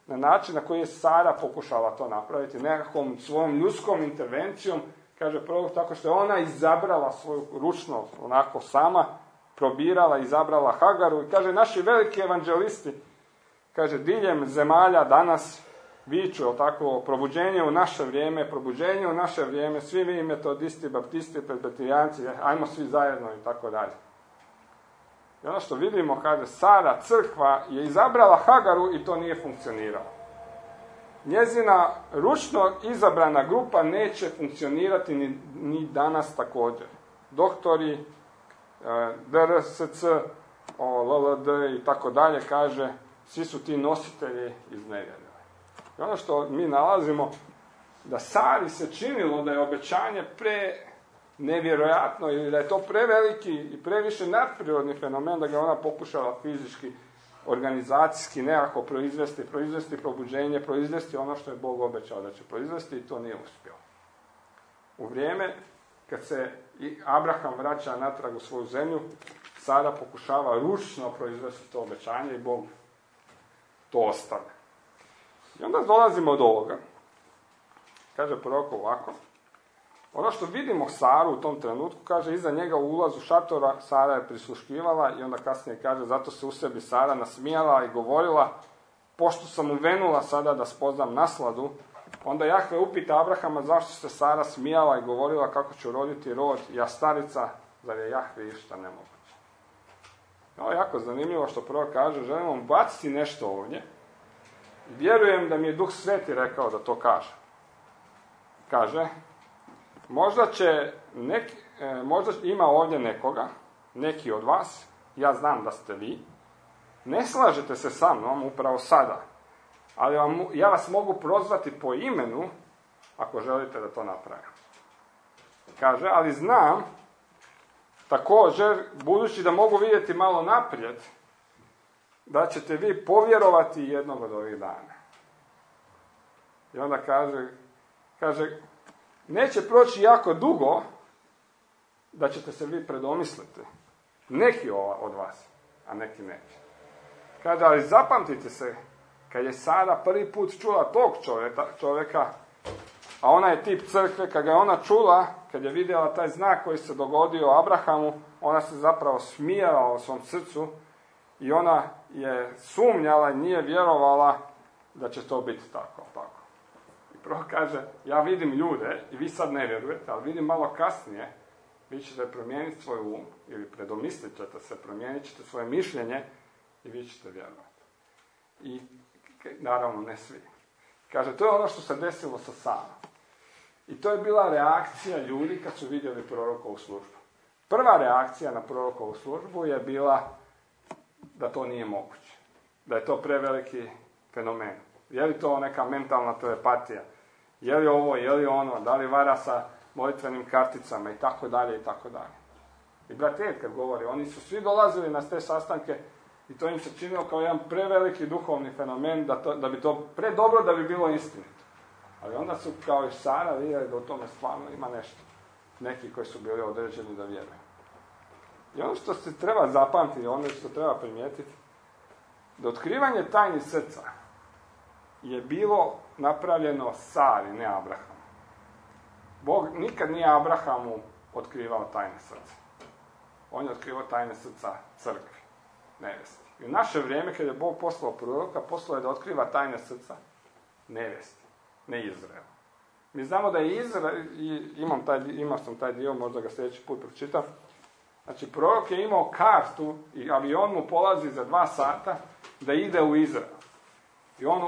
A: na način na koji je Sara pokušala to napraviti, nekakvom svojom ljudskom intervencijom, kaže prorok, tako što je ona izabrala svoju ručno, onako sama, probirala, izabrala Hagaru i kaže, naši veliki evanđelisti, kaže, diljem zemalja danas viču, tako, probuđenje u naše vrijeme, svi vi metodisti, baptisti, presbiterijanci, ajmo svi zajedno i tako dalje. I ono što vidimo, kaže, Sara, crkva, je izabrala Hagaru i to nije funkcioniralo. Njezina ručno izabrana grupa neće funkcionirati ni danas također. Doktori, DRSC, LLD i tako dalje, kaže, svi su ti nositelji iznevjerili. I ono što mi nalazimo, da Sari se činilo da je obećanje nevjerojatno ili da je to preveliki i previše nadprirodni fenomen, da ga ona pokušala fizički, organizacijski nekako proizvesti probuđenje, proizvesti ono što je Bog obećao da će proizvesti i to nije uspjelo. U vrijeme kad se i Abraham vraća natrag u svoju zemlju, Sara pokušava ručno proizvesti to obećanje i Bog to ostavlja. I onda dolazimo do ovoga. Kaže prorok ovako. Ono što vidimo Saru u tom trenutku, kaže, iza njega u ulazu šatora Sara je prisluškivala i onda kasnije kaže, zato se u sebi Sara nasmijala i govorila, pošto sam uvenula sada da spoznam nasladu, onda Jahve upita Abrahama zašto se Sara smijala i govorila kako će roditi rod, ja starica, zar je Jahve išta nemoguće. Ovo je jako zanimljivo što prorok kaže, želim vam baciti nešto ovdje. Vjerujem da mi je Duh Sveti rekao da to kaže. Kaže, možda ima ovdje nekoga, neki od vas, ja znam da ste vi, ne slažete se sa mnom upravo sada, ali ja vas mogu prozvati po imenu ako želite da to napravim. Kaže, ali znam, također, budući da mogu vidjeti malo naprijed, da ćete vi povjerovati jednog od ovih dana. I onda kaže, neće proći jako dugo da ćete se vi predomisliti. Neki od vas, a neki neće. Kaže, ali zapamtite se, kad je Sara prvi put čula tog čovjeka, a ona je tip crkve, kad ga je ona čula, kad je vidjela taj znak koji se dogodio Abrahamu, ona se zapravo smijala u svom srcu i ona je sumnjala i nije vjerovala da će to biti tako. I prvo kaže, ja vidim ljude i vi sad ne vjerujete, ali vidim malo kasnije, vi ćete promijeniti svoj um ili predomislit ćete se, promijenit ćete svoje mišljenje i vi ćete vjerovati. I naravno ne svi. Kaže, to je ono što se desilo sa Sarom. I to je bila reakcija ljudi kad su vidjeli prorokovu službu. Prva reakcija na prorokovu službu je bila da to nije moguće. Da je to preveliki fenomen. Je li to neka mentalna telepatija? Je li ovo, je li ono? Da li vara sa molitvenim karticama? I tako dalje, i tako dalje. I brat Ed kad govori, oni su svi dolazili na te sastanke i to im se činilo kao jedan preveliki duhovni fenomen, da bi to predobro da bi bilo istinito. Ali onda su kao i Sara vidjeli da u tome stvarno ima nešto. Neki koji su bili određeni da vjeruju. I ono što se treba zapamtiti, ono što treba primijetiti, da otkrivanje tajni srca je bilo napravljeno Sari, ne Abrahamu. Bog nikad nije Abrahamu otkrivao tajne srca. On je otkrivao tajne srca crkvi, nevjesti. I u naše vrijeme, kad je Bog poslao proroka, poslao je da otkriva tajne srca nevjesti, ne Izraelu. Mi znamo da je Izrael, imao sam taj dio, možda ga sljedeći put pročitam. Znači, prorok je imao kartu i avion mu polazi za 2 sata da ide u Izrael. I on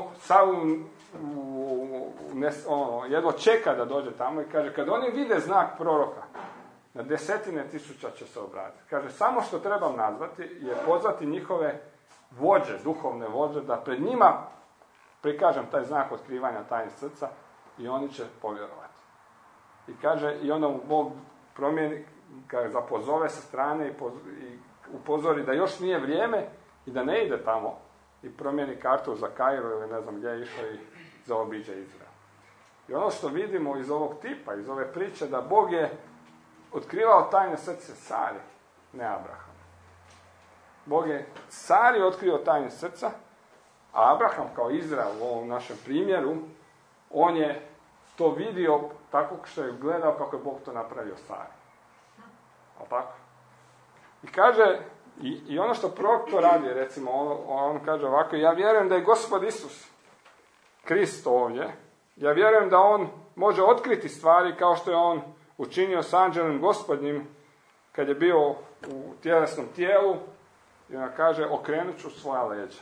A: jedva čeka da dođe tamo i kaže, kad oni vide znak proroka, na 10.000 će se obratiti. Kaže, samo što trebam nazvati je pozvati njihove vođe, duhovne vođe, da pred njima prikažem taj znak otkrivanja tajnih srca i oni će povjerovati. I kaže, i onda mu Bog promijeni, kada ga pozove sa strane i upozori da još nije vrijeme i da ne ide tamo i promijeni kartu za Kairo ili ne znam gdje je išao i zaobiđe Izrael. I ono što vidimo iz ovog tipa, iz ove priče, da Bog je otkrivao tajne srce Sari, ne Abraham. Bog je Sari otkrio tajne srca A Abraham kao Izrael u ovom našem primjeru, on je to vidio tako što je gledao kako je Bog to napravio Sari. Ali tako? I kaže, i ono što prorok to radi, recimo, on kaže ovako, ja vjerujem da je Gospod Isus Krist ovdje, ja vjerujem da on može otkriti stvari kao što je on učinio s anđelom Gospodnjim kad je bio u tjelesnom tijelu, i ona kaže, okrenut ću svoja leđa.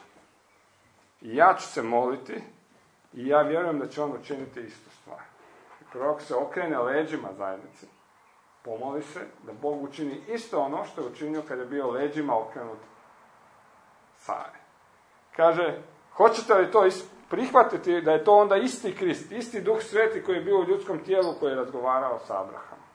A: I ja ću se moliti i ja vjerujem da će on učiniti istu stvar. Prorok se okrene leđima zajednici, pomoli se da Bog učini isto ono što je učinio kad je bio leđima okrenut Sari. Kaže, hoćete li to prihvatiti da je to onda isti Krist, isti Duh Sveti koji je bio u ljudskom tijelu koji je razgovarao sa Abrahamom.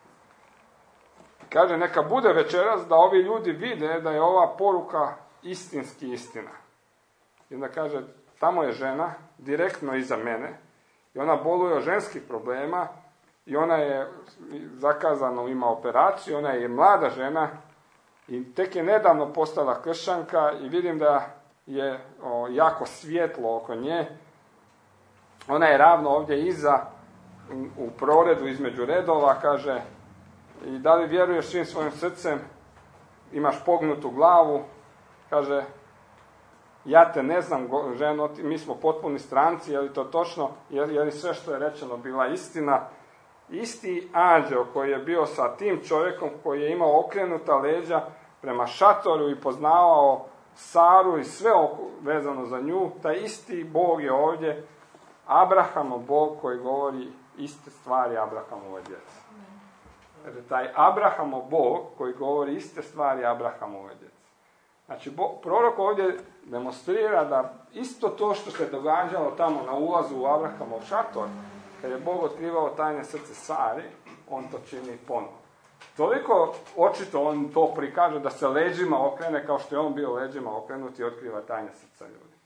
A: Kaže, neka bude večeras da ovi ljudi vide da je ova poruka istinski istina. I onda kaže, tamo je žena, direktno iza mene, i ona boluje od ženskih problema, i ona je zakazano ima operaciju, ona je mlada žena, i tek je nedavno postala kršćanka, i vidim da je jako svjetlo oko nje. Ona je ravno ovdje iza, u proredu između redova, kaže, i da li vjeruješ svim svojim srcem, imaš pognutu glavu, kaže, ja te ne znam, ženo, mi smo potpuni stranci, je li to točno, je li sve što je rečeno bila istina. Isti anđeo koji je bio sa tim čovjekom koji je imao okrenuta leđa prema šatoru i poznavao Saru i sve vezano za nju, taj isti Bog je ovdje, Abrahamov Bog koji govori iste stvari Abrahamovoj djeci. Jer taj Abrahamov Bog koji govori iste stvari Abrahamovoj djeci. Znači, prorok ovdje demonstrira da isto to što se događalo tamo na ulazu u Abrahamov šator, kad je Bog otkrivao tajne srce Sari, on to čini ponovno. Toliko očito on to prikaže da se leđima okrene kao što je on bio leđima okrenut i otkriva tajne srca ljudi.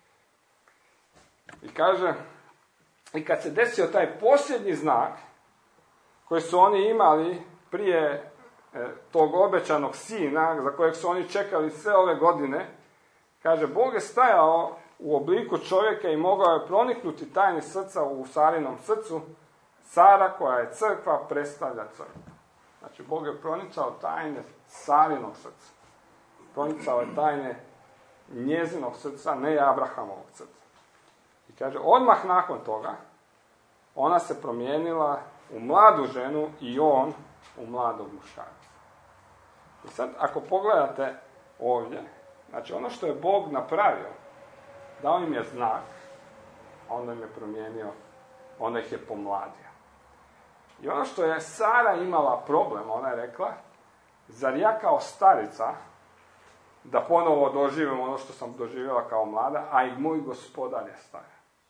A: I kaže, i kad se desio taj posljednji znak koji su oni imali prije tog obećanog sina, za kojeg su oni čekali sve ove godine, kaže, Bog je stajao u obliku čovjeka i mogao je proniknuti tajne srca u Sarinom srcu. Sara, koja je crkva, predstavlja crkvu. Znači, Bog je pronicao tajne Sarinog srca. Pronicao je tajne njezinog srca, ne Abrahamovog srca. I kaže, odmah nakon toga, ona se promijenila u mladu ženu i on u mladog muškarca. I sad, ako pogledate ovdje, znači ono što je Bog napravio, dao im je znak, onda im je promijenio, onda ih je pomladio. I ono što je Sara imala problem, ona je rekla, zar ja kao starica, da ponovo doživim ono što sam doživjela kao mlada, a i moj gospodar je star.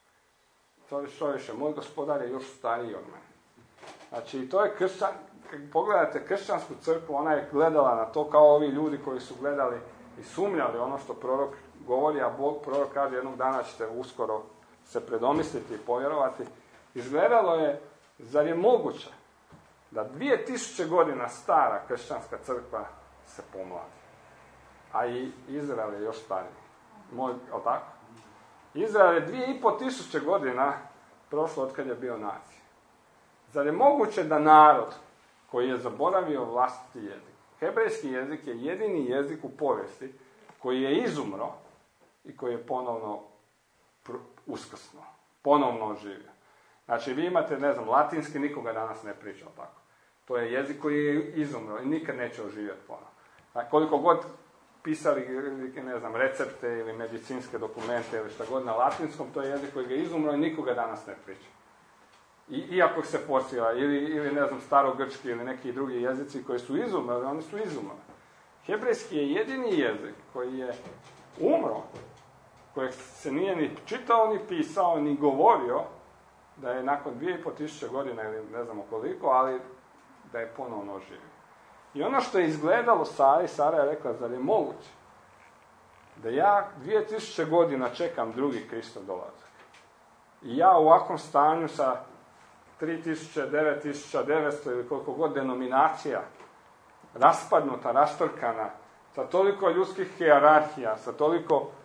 A: Što više, moj gospodar je još stariji od mene. Znači, to je pogledajte kršćansku crkvu, ona je gledala na to kao ovi ljudi koji su gledali i sumnjali ono što prorok govori, a prorok kaže jednog dana ćete uskoro se predomisliti i povjerovati. Izgledalo je, zar je moguće da 2000 godina stara kršćanska crkva se pomladi? A i Izrael je još stariji. Jel' tako? Izrael je 2500 godina prošlo od kad je bio nacija. Zar je moguće da narod koji je zaboravio vlastiti jezik, hebrejski jezik je jedini jezik u povijesti koji je izumro i koji je ponovno uskrsnuo, ponovno oživio. Znači, vi imate, ne znam, latinski, nikoga danas ne priča tako. To je jezik koji je izumro i nikad neće oživjeti ponovno. Znači, koliko god pisali, ne znam, recepte ili medicinske dokumente ili šta god na latinskom, to je jezik koji je izumro i nikoga danas ne priča. Iako se posila, ili ne znam, starogrčki ili neki drugi jezici koji su izumrli, oni su izumrli. Hebrejski je jedini jezik koji je umro, kojeg se nije ni čitao, ni pisao, ni govorio, da je nakon 2500 godina ili ne znamo koliko, ali da je ponovno oživio. I ono što je izgledalo Sara je rekla, zar je moguće da ja 2000 godina čekam drugi Kristov dolazak. I ja u ovakvom stanju sa 3000, 9900 ili koliko god denominacija, raspadnuta, raštrkana, sa toliko ljudskih hijerarhija, sa toliko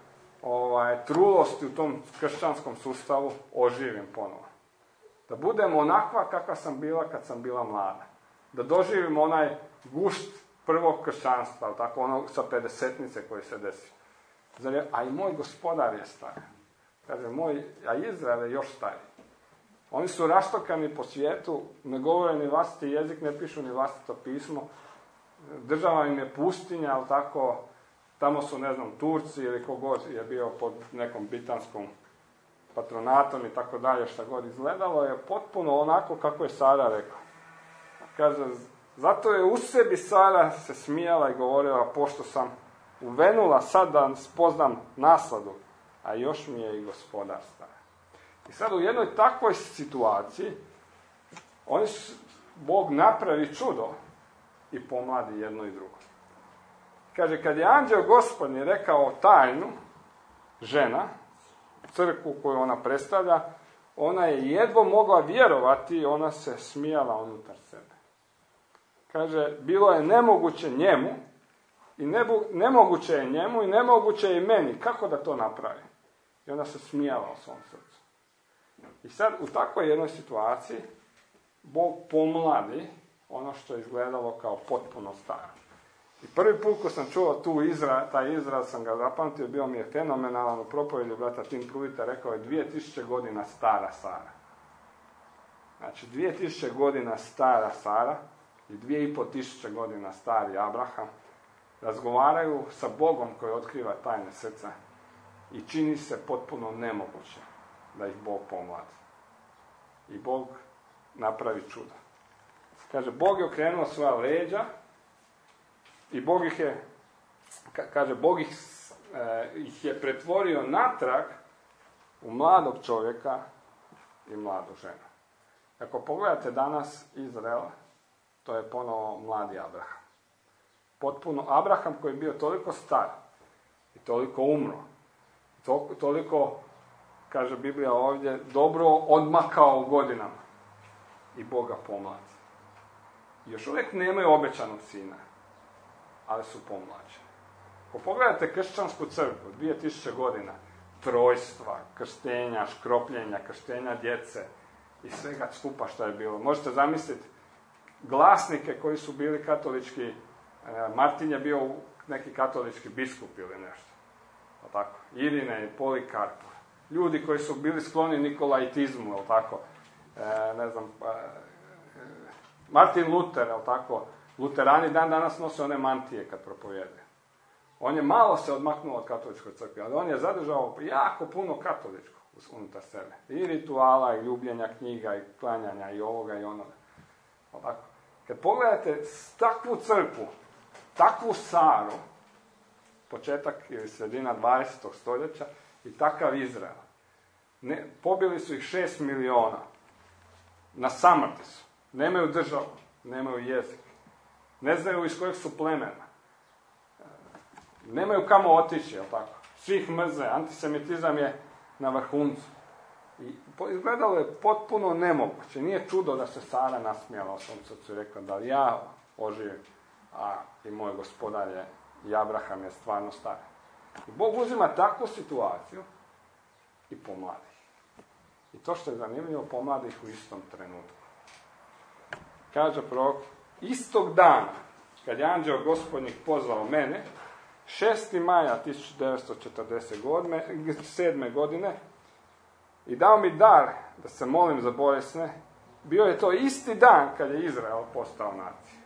A: trulosti u tom kršćanskom sustavu oživim ponovo. Da budemo onakva kakva sam bila kad sam bila mlada. Da doživimo onaj gušt prvog kršćanstva, tako ono sa 50-nice koji se desi. A i moj gospodar je star. Kaže, a Izrael je još stariji. Oni su raštokani po svijetu, ne govore ni vlastiti jezik, ne pišu ni vlastito pismo. Država im je pustinja, ali tako, tamo su, ne znam, Turci ili kogod je bio pod nekom britanskom patronatom i tako dalje, šta god izgledalo, je potpuno onako kako je Sara rekla. Kaže, zato je u sebi Sara se smijala i govorila, pošto sam uvenula sad da spoznam nasladu, a još mi je i gospodar star. I sad u jednoj takvoj situaciji, Bog napravi čudo i pomladi jedno i drugo. Kaže, kad je anđeo Gospodnji rekao tajnu, žena, crkvu koju ona predstavlja, ona je jedva mogla vjerovati i ona se smijala unutar sebe. Kaže, bilo je nemoguće njemu i nemoguće je njemu i nemoguće je i meni. Kako da to napravi? I ona se smijala u svom srcu. I sad u takvoj jednoj situaciji Bog pomladi ono što je izgledalo kao potpuno staro. I prvi put ko sam čuo taj izraz sam ga zapamtio, bio mi je fenomenalan u propovjedi brata Tim Pruvita, rekao je 2000 godina stara Sara. Znači 2000 godina stara Sara i 2500 godina stari Abraham razgovaraju sa Bogom koji otkriva tajne srca i čini se potpuno nemoguće da ih Bog pomladi. I Bog napravi čudo. Kaže, Bog je okrenuo svoja leđa i Bog ih je, kaže, Bog ih je pretvorio natrag u mladog čovjeka i mladu ženu. Ako pogledate danas Izrael, to je ponovo mladi Abraham. Potpuno Abraham koji je bio toliko star i toliko umro, toliko, kaže Biblija ovdje, dobro odmakao u godinama i Boga pomladi. Još uvijek nemaju obećanog sina, ali su pomlađeni. Ako pogledate kršćansku crkvu, 2000 godina, trojstva, krštenja, škropljenja, krštenja djece i svega skupa što je bilo. Možete zamisliti glasnike koji su bili katolički, Martin je bio neki katolički biskup ili nešto. Tako? Irine i Polikarp. Ljudi koji su bili skloni nikolaitizmu, tako? Ne znam, Martin Luther, tako? Luterani danas nose one mantije kad propovijedaju. On je malo se odmaknuo od katoličkoj crkve, ali on je zadržao jako puno katoličkog unutar sebe. I rituala, i ljubljenja knjiga, i klanjanja, i ovoga, i onoga. Tako? Kad pogledate takvu crkvu, takvu Saru, početak ili sredina 20. stoljeća, i takav Izrael. Pobili su ih 6 miliona. Na samrti su. Nemaju državu, nemaju jezik. Ne znaju iz kojeg su plemena. Nemaju kamo otići, jel tako? Svi ih mrze, antisemitizam je na vrhuncu. I izgledalo je potpuno nemoguće. Nije čudo da se Sara nasmijala u svom srcu i rekla da ja oživim, a i moj gospodar je, i Abraham je stvarno star. I Bog uzima takvu situaciju i pomladi ih. I to što je zanimljivo, pomladi ih u istom trenutku. Kaže prorok, istog dana, kad je anđeo Gospodnjih pozvao mene, 6. maja 1947. godine, i dao mi dar da se molim za bolesne, bio je to isti dan kad je Izrael postao nacija.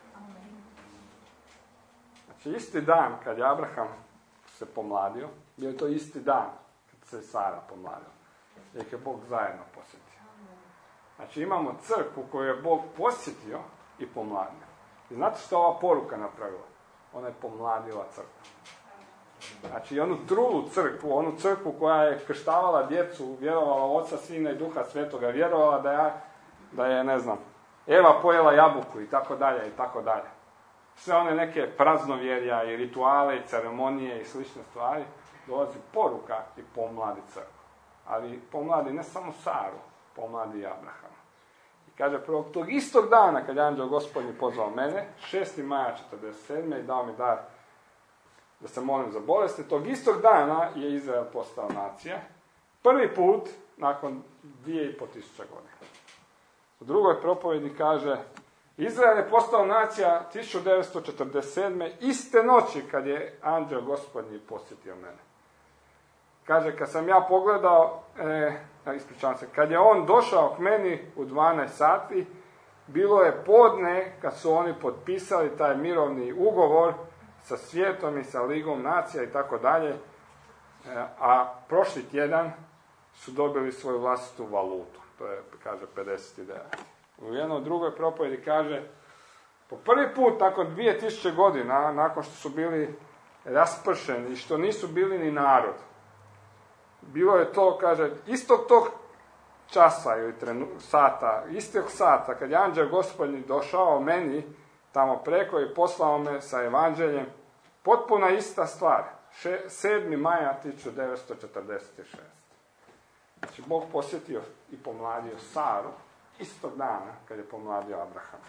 A: Znači, isti dan kad je Abraham se pomladio, bio je to isti dan kad se Sara pomladila. Jer je Bog zajedno posjetio. Znači, imamo crkvu koju je Bog posjetio i pomladio. I znate što ova poruka napravila? Ona je pomladila crkvu. Znači, onu trulu crkvu, onu crkvu koja je krštavala djecu, vjerovala u Oca, Sina i Duha Svetoga, vjerovala da je, ne znam, Eva pojela jabuku i tako dalje, i tako dalje. Sve one neke praznovjerja i rituale i ceremonije i slične stvari, dolazi poruka i pomladi crkvu. Ali pomladi ne samo Saru, pomladi i Abrahama. I kaže prvog tog istog dana kad je anđeo Gospodnji pozvao mene, 6. maja 1947. i dao mi dar da se molim za bolesti. Tog istog dana je Izrael postao nacija. Prvi put nakon 2500 godina. U drugoj propovjedi kaže, Izrael je postao nacija 1947. iste noći kad je anđeo Gospodnji posjetio mene. Kaže, kad sam ja pogledao, kad je on došao k meni u 12 sati, bilo je podne kad su oni potpisali taj mirovni ugovor sa svijetom i sa Ligom nacija i tako dalje, a prošli tjedan su dobili svoju vlastitu valutu. To je, kaže, 59. U jednoj drugoj propovjedi kaže, po prvi put nakon 2000 godina, nakon što su bili raspršeni i što nisu bili ni narod, bilo je to, kaže, istog tog časa ili istog sata, kad je anđeo Gospodnji došao meni tamo preko i poslao me sa evanđeljem, potpuna ista stvar, 7. maja 1946. Znači, Bog posjetio i pomladio Saru istog dana kad je pomladio Abrahama.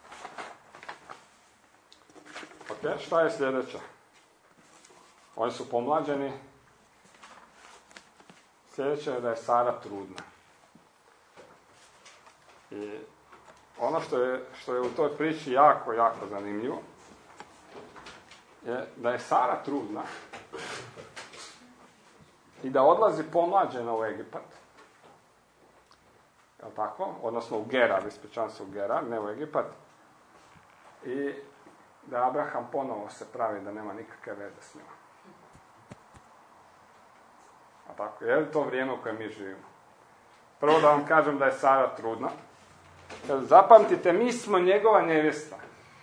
A: Ok, šta je sljedeće? Oni su pomlađeni. Sljedeće je da je Sara trudna. I ono što je u toj priči jako, jako zanimljivo, je da je Sara trudna i da odlazi pomlađena u Egipat. Jel' tako? Odnosno u Gerar, ispričavam se, u Gerar, ne u Egipat. I da Abraham ponovo se pravi da nema nikakve veze s njom. A tako, je li to vrijeme u kojem mi živimo? Prvo da vam kažem da je Sara trudna. Zapamtite, mi smo njegova nevjesta.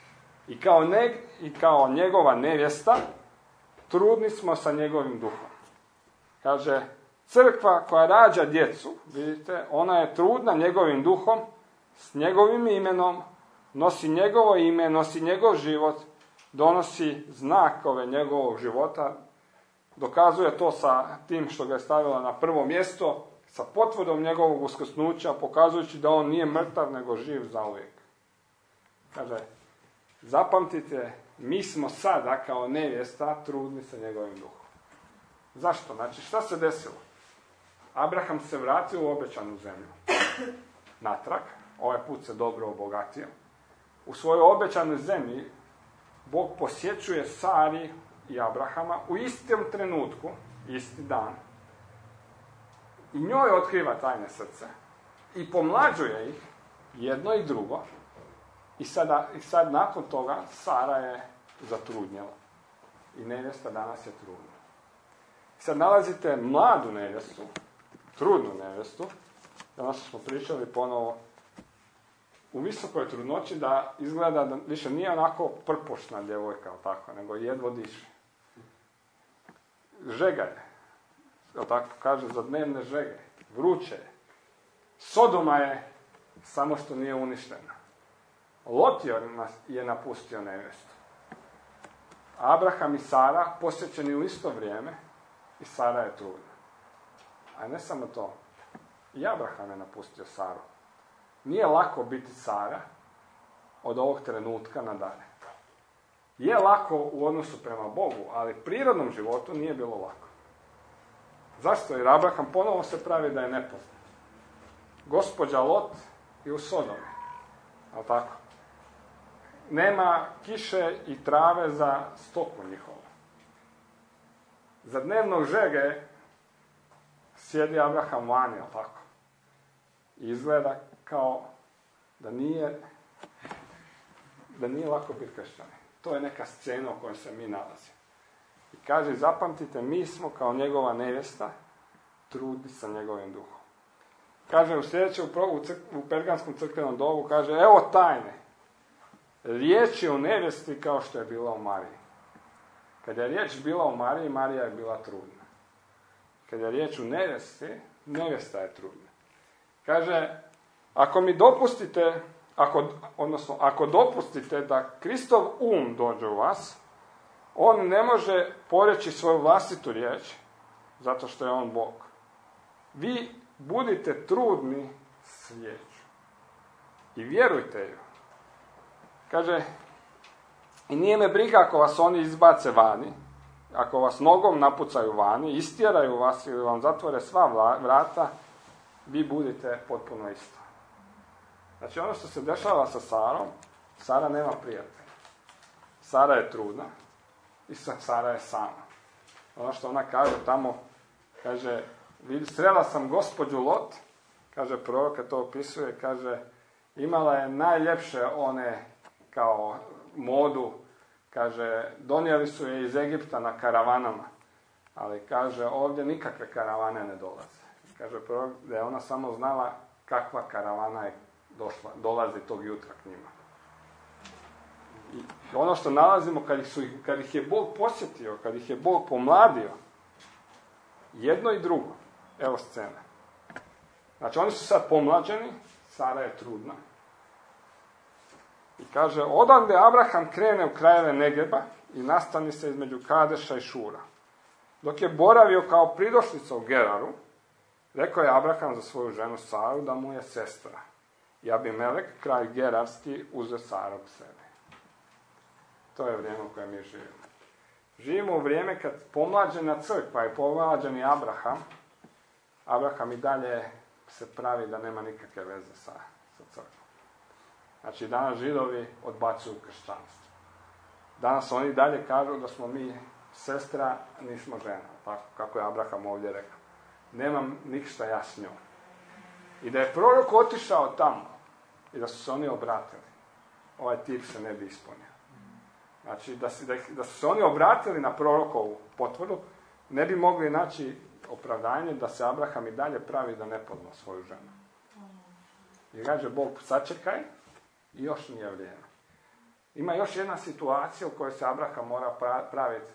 A: I kao njegova nevjesta trudni smo sa njegovim duhom. Kaže, crkva koja rađa djecu, vidite, ona je trudna njegovim duhom, s njegovim imenom, nosi njegovo ime, nosi njegov život, donosi znakove njegovog života, dokazuje to sa tim što ga je stavila na prvo mjesto, sa potvrdom njegovog uskrsnuća, pokazujući da on nije mrtav, nego živ zauvijek. Kaže, zapamtite, mi smo sada kao nevjesta trudni sa njegovim duhom. Zašto? Znači, šta se desilo? Abraham se vratio u obećanu zemlju. Natrag, ovaj put se dobro obogatio. U svojoj obećanoj zemlji Bog posjećuje Sari i Abrahama u istom trenutku, isti dan. I njoj otkriva tajne srce. I pomlađuje ih, jedno i drugo. I sad nakon toga Sara je zatrudnjela. I nevjesta danas je trudna. Sad nalazite mladu nevjestu, trudnu nevjestu, danas smo pričali ponovo, u visokoj trudnoći da izgleda da više nije onako prpošna djevojka, tako, nego jedvo diše. Žega je, tako kaže, za dnevne žege, vruće je. Sodoma je, samo što nije uništena. Lot je napustio nevjestu. Abraham i Sara posjećeni u isto vrijeme i Sara je trudna. A ne samo to, i Abraham je napustio Saru. Nije lako biti Sara od ovog trenutka nadalje. Je lako u odnosu prema Bogu, ali prirodnom životu nije bilo lako. Zašto? Jer Abraham ponovo se pravi da je nepoznat. Gospođa Lot je u Sodomi. Ali tako? Nema kiše i trave za stoku njihovu. Za dnevnog žege sjedi Abraham vani, ali tako? I izgleda kao da nije lako biti kršćani. To je neka scena u kojoj se mi nalazimo. I kaže, zapamtite, mi smo kao njegova nevjesta trudni sa njegovim duhom. Kaže u sljedećem, u perganskom crkvenom dobu, kaže, evo tajne. Riječ je o nevjesti kao što je bila u Mariji. Kad je riječ bila u Mariji, Marija je bila trudna. Kad je riječ u nevjesti, nevjesta je trudna. Kaže, ako dopustite da Kristov dođe u vas, on ne može poreći svoju vlastitu riječ, zato što je on Bog. Vi budite trudni s riječju i vjerujte ju. Kaže, i nije me briga ako vas oni izbace vani, ako vas nogom napucaju vani, istjeraju vas ili vam zatvore sva vrata, vi budite potpuno isto. Znači ono što se dešava sa Sarom, Sara nema prijatelja. Sara je trudna i Sara je sama. Ono što ona kaže tamo, kaže, srela sam gospođu Lot, kaže prorok, to opisuje, kaže, imala je najljepše one kao modu, kaže, donijeli su je iz Egipta na karavanama, ali kaže, ovdje nikakve karavane ne dolaze. Kaže prorok da je ona samo znala kakva karavana je dolazi tog jutra k njima. I ono što nalazimo kad ih je Bog posjetio, kad ih je Bog pomladio, jedno i drugo, evo scene. Znači oni su sad pomlađeni, Sara je trudna. I kaže, odande Abraham krene u krajeve Negeba i nastani se između Kadeša i Šura. Dok je boravio kao pridošlica u Geraru, rekao je Abraham za svoju ženu Saru da mu je sestra. I Abimelek, kralj Gerarski, uze Saru k sebi. To je vrijeme u kojem mi živimo. Živimo u vrijeme kad pomlađena crkva i pomlađeni Abraham i dalje se pravi da nema nikakve veze sa crkvom. Znači danas Židovi odbacuju kršćanstvo. Danas oni dalje kažu da smo mi sestra, nismo žena. Tako kako je Abraham ovdje rekao. Nemam ništa ja s njom. I da je prorok otišao tamo i da su se oni obratili, ovaj tip se ne bi ispunio. Znači da su se oni obratili na prorokovu potvrdu, ne bi mogli naći opravdanje da se Abraham i dalje pravi da ne pozna svoju ženu. I kaže Bog, sačekaj, i još nije vrijeme. Ima još jedna situacija u kojoj se Abraham mora praviti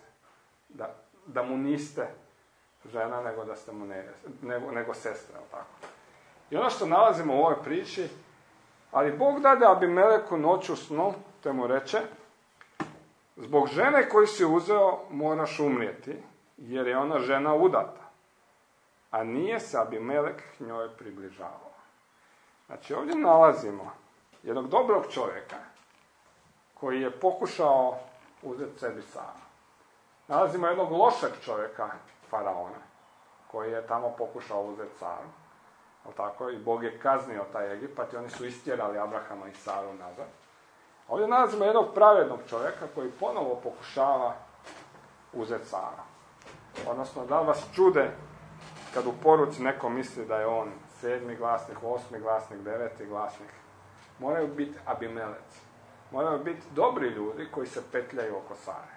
A: da mu niste žena, nego da ste mu nego sestra. Tako. I ono što nalazimo u ovoj priči, ali Bog dade Abimeleku noću snu, te mu reče, zbog žene koju si uzeo moraš umrijeti, jer je ona žena udata. A nije se Abimelek njoj približavao. Znači ovdje nalazimo jednog dobrog čovjeka koji je pokušao uzeti sebi Saru. Nalazimo jednog lošeg čovjeka, faraona, koji je tamo pokušao uzeti Saru. Tako? I Bog je kaznio taj Egipat i oni su istjerali Abrahama i Saru nazad. Ovdje nalazimo jednog pravednog čovjeka koji ponovo pokušava uzeti Saru. Odnosno, da li vas čude kad u poruci neko misli da je on 7. glasnik, 8. glasnik, 9. glasnik. Moraju biti Abimeleci. Moraju biti dobri ljudi koji se petljaju oko Sare.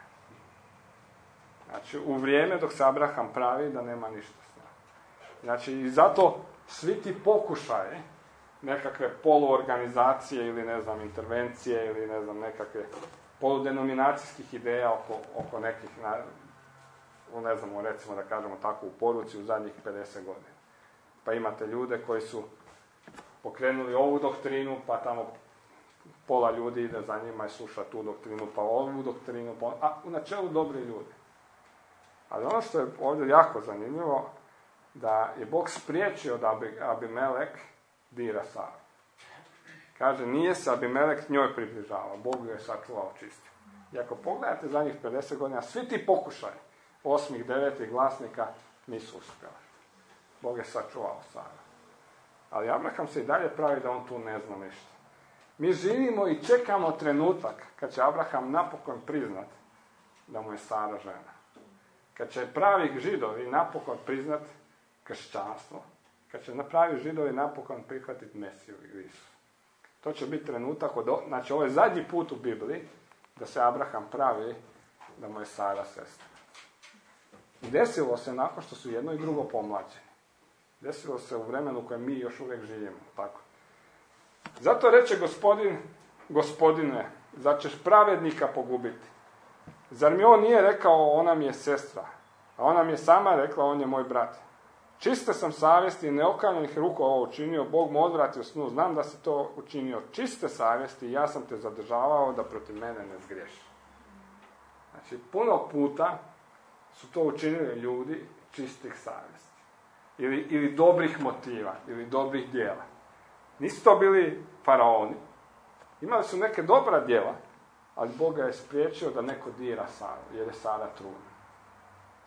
A: Znači, u vrijeme dok se Abraham pravi da nema ništa s njom. Znači, i zato svi ti pokušaji nekakve poluorganizacije ili intervencije ili nekakve poludenominacijskih ideja oko nekih, recimo da kažemo tako u poruci u zadnjih 50 godina. Pa imate ljude koji su pokrenuli ovu doktrinu, pa tamo pola ljudi ide za njima i sluša tu doktrinu, pa ovu doktrinu, a u načelu dobri ljudi. Ali ono što je ovdje jako zanimljivo, da je Bog spriječio da Abimelek dira Saru. Kaže, nije se Abimelek njoj približavao, Bog je sačuvao čistio. I ako pogledate zadnjih 50 godina, svi ti pokušaji 8. 9. glasnika nisu uspjeli. Bog je sačuvao Saru. Ali Abraham se i dalje pravi da on tu ne zna ništa. Mi živimo i čekamo trenutak kad će Abraham napokon priznat da mu je Sara žena. Kad će pravi Židovi napokon priznat kršćanstvo. Kad će pravi Židovi napokon prihvatiti Mesiju i Isu. To će biti trenutak, znači ovo je zadnji put u Bibliji da se Abraham pravi da mu je Sara sestra. I desilo se nakon što su jedno i drugo pomlađeni. Desilo se u vremenu u kojem mi još uvijek živimo. Tako. Zato reče Gospodine, zar ćeš pravednika pogubiti? Zar mi on nije rekao, ona mi je sestra, a ona mi je sama rekla, on je moj brat. Čiste sam savjesti i neokaljenih ruku ovo učinio, Bog mu odvratio snu, znam da si to učinio čiste savjesti i ja sam te zadržavao da protiv mene ne zgriješi. Znači, puno puta su to učinili ljudi čistih savjesti. Ili dobrih motiva, ili dobrih djela. Nisu to bili faraoni. Imali su neke dobra djela, ali Bog ga je spriječio da neko dira Saru, jer je Sara trudna.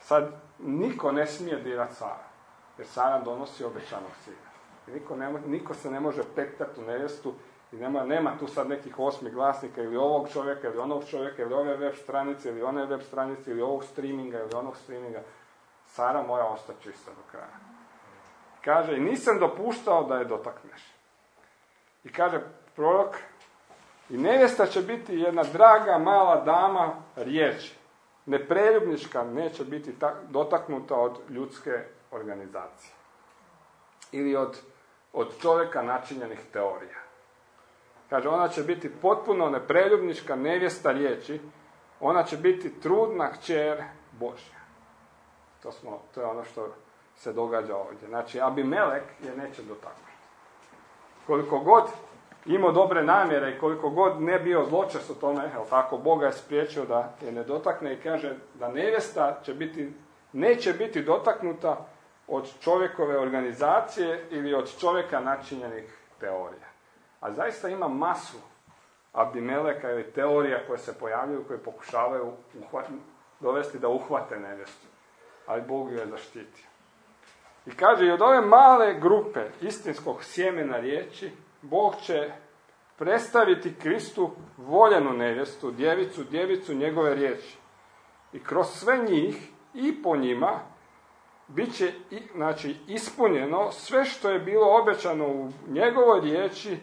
A: Sad, niko ne smije dirati Sara, jer Sara donosi obećanog sina. I niko se ne može petljati u nevjestu i nema tu sad nekih 8 glasnika ili ovog čovjeka, ili onog čovjeka, ili ove web stranice, ili one web stranice, ili ovog streaminga, ili onog streaminga. Sara mora ostati čista do kraja. Kaže, i nisam dopuštao da je dotakneš. I kaže prorok, i nevjesta će biti jedna draga mala dama riječi. Nepreljubnička, neće biti dotaknuta od ljudske organizacije. Ili od čovjeka načinjenih teorija. Kaže, ona će biti potpuno nepreljubnička nevjesta riječi, ona će biti trudna kćer Božja. To je ono što se događa ovdje. Znači, Abimelek je neće dotaknuti. Koliko god imao dobre namjere i koliko god ne bio zločest u tome, tako, Boga je spriječio da je ne dotakne i kaže da nevjesta neće biti dotaknuta od čovjekove organizacije ili od čovjeka načinjenih teorija. A zaista ima masu Abimeleka ili teorija koje se pojavljuju, koje pokušavaju dovesti da uhvate nevjestu. Ali Bog ju je zaštitio. I kaže, i od ove male grupe istinskog sjemena riječi, Bog će predstaviti Kristu voljenu nevjestu, djevicu njegove riječi. I kroz sve njih i po njima bit će ispunjeno sve što je bilo obećano u njegovoj riječi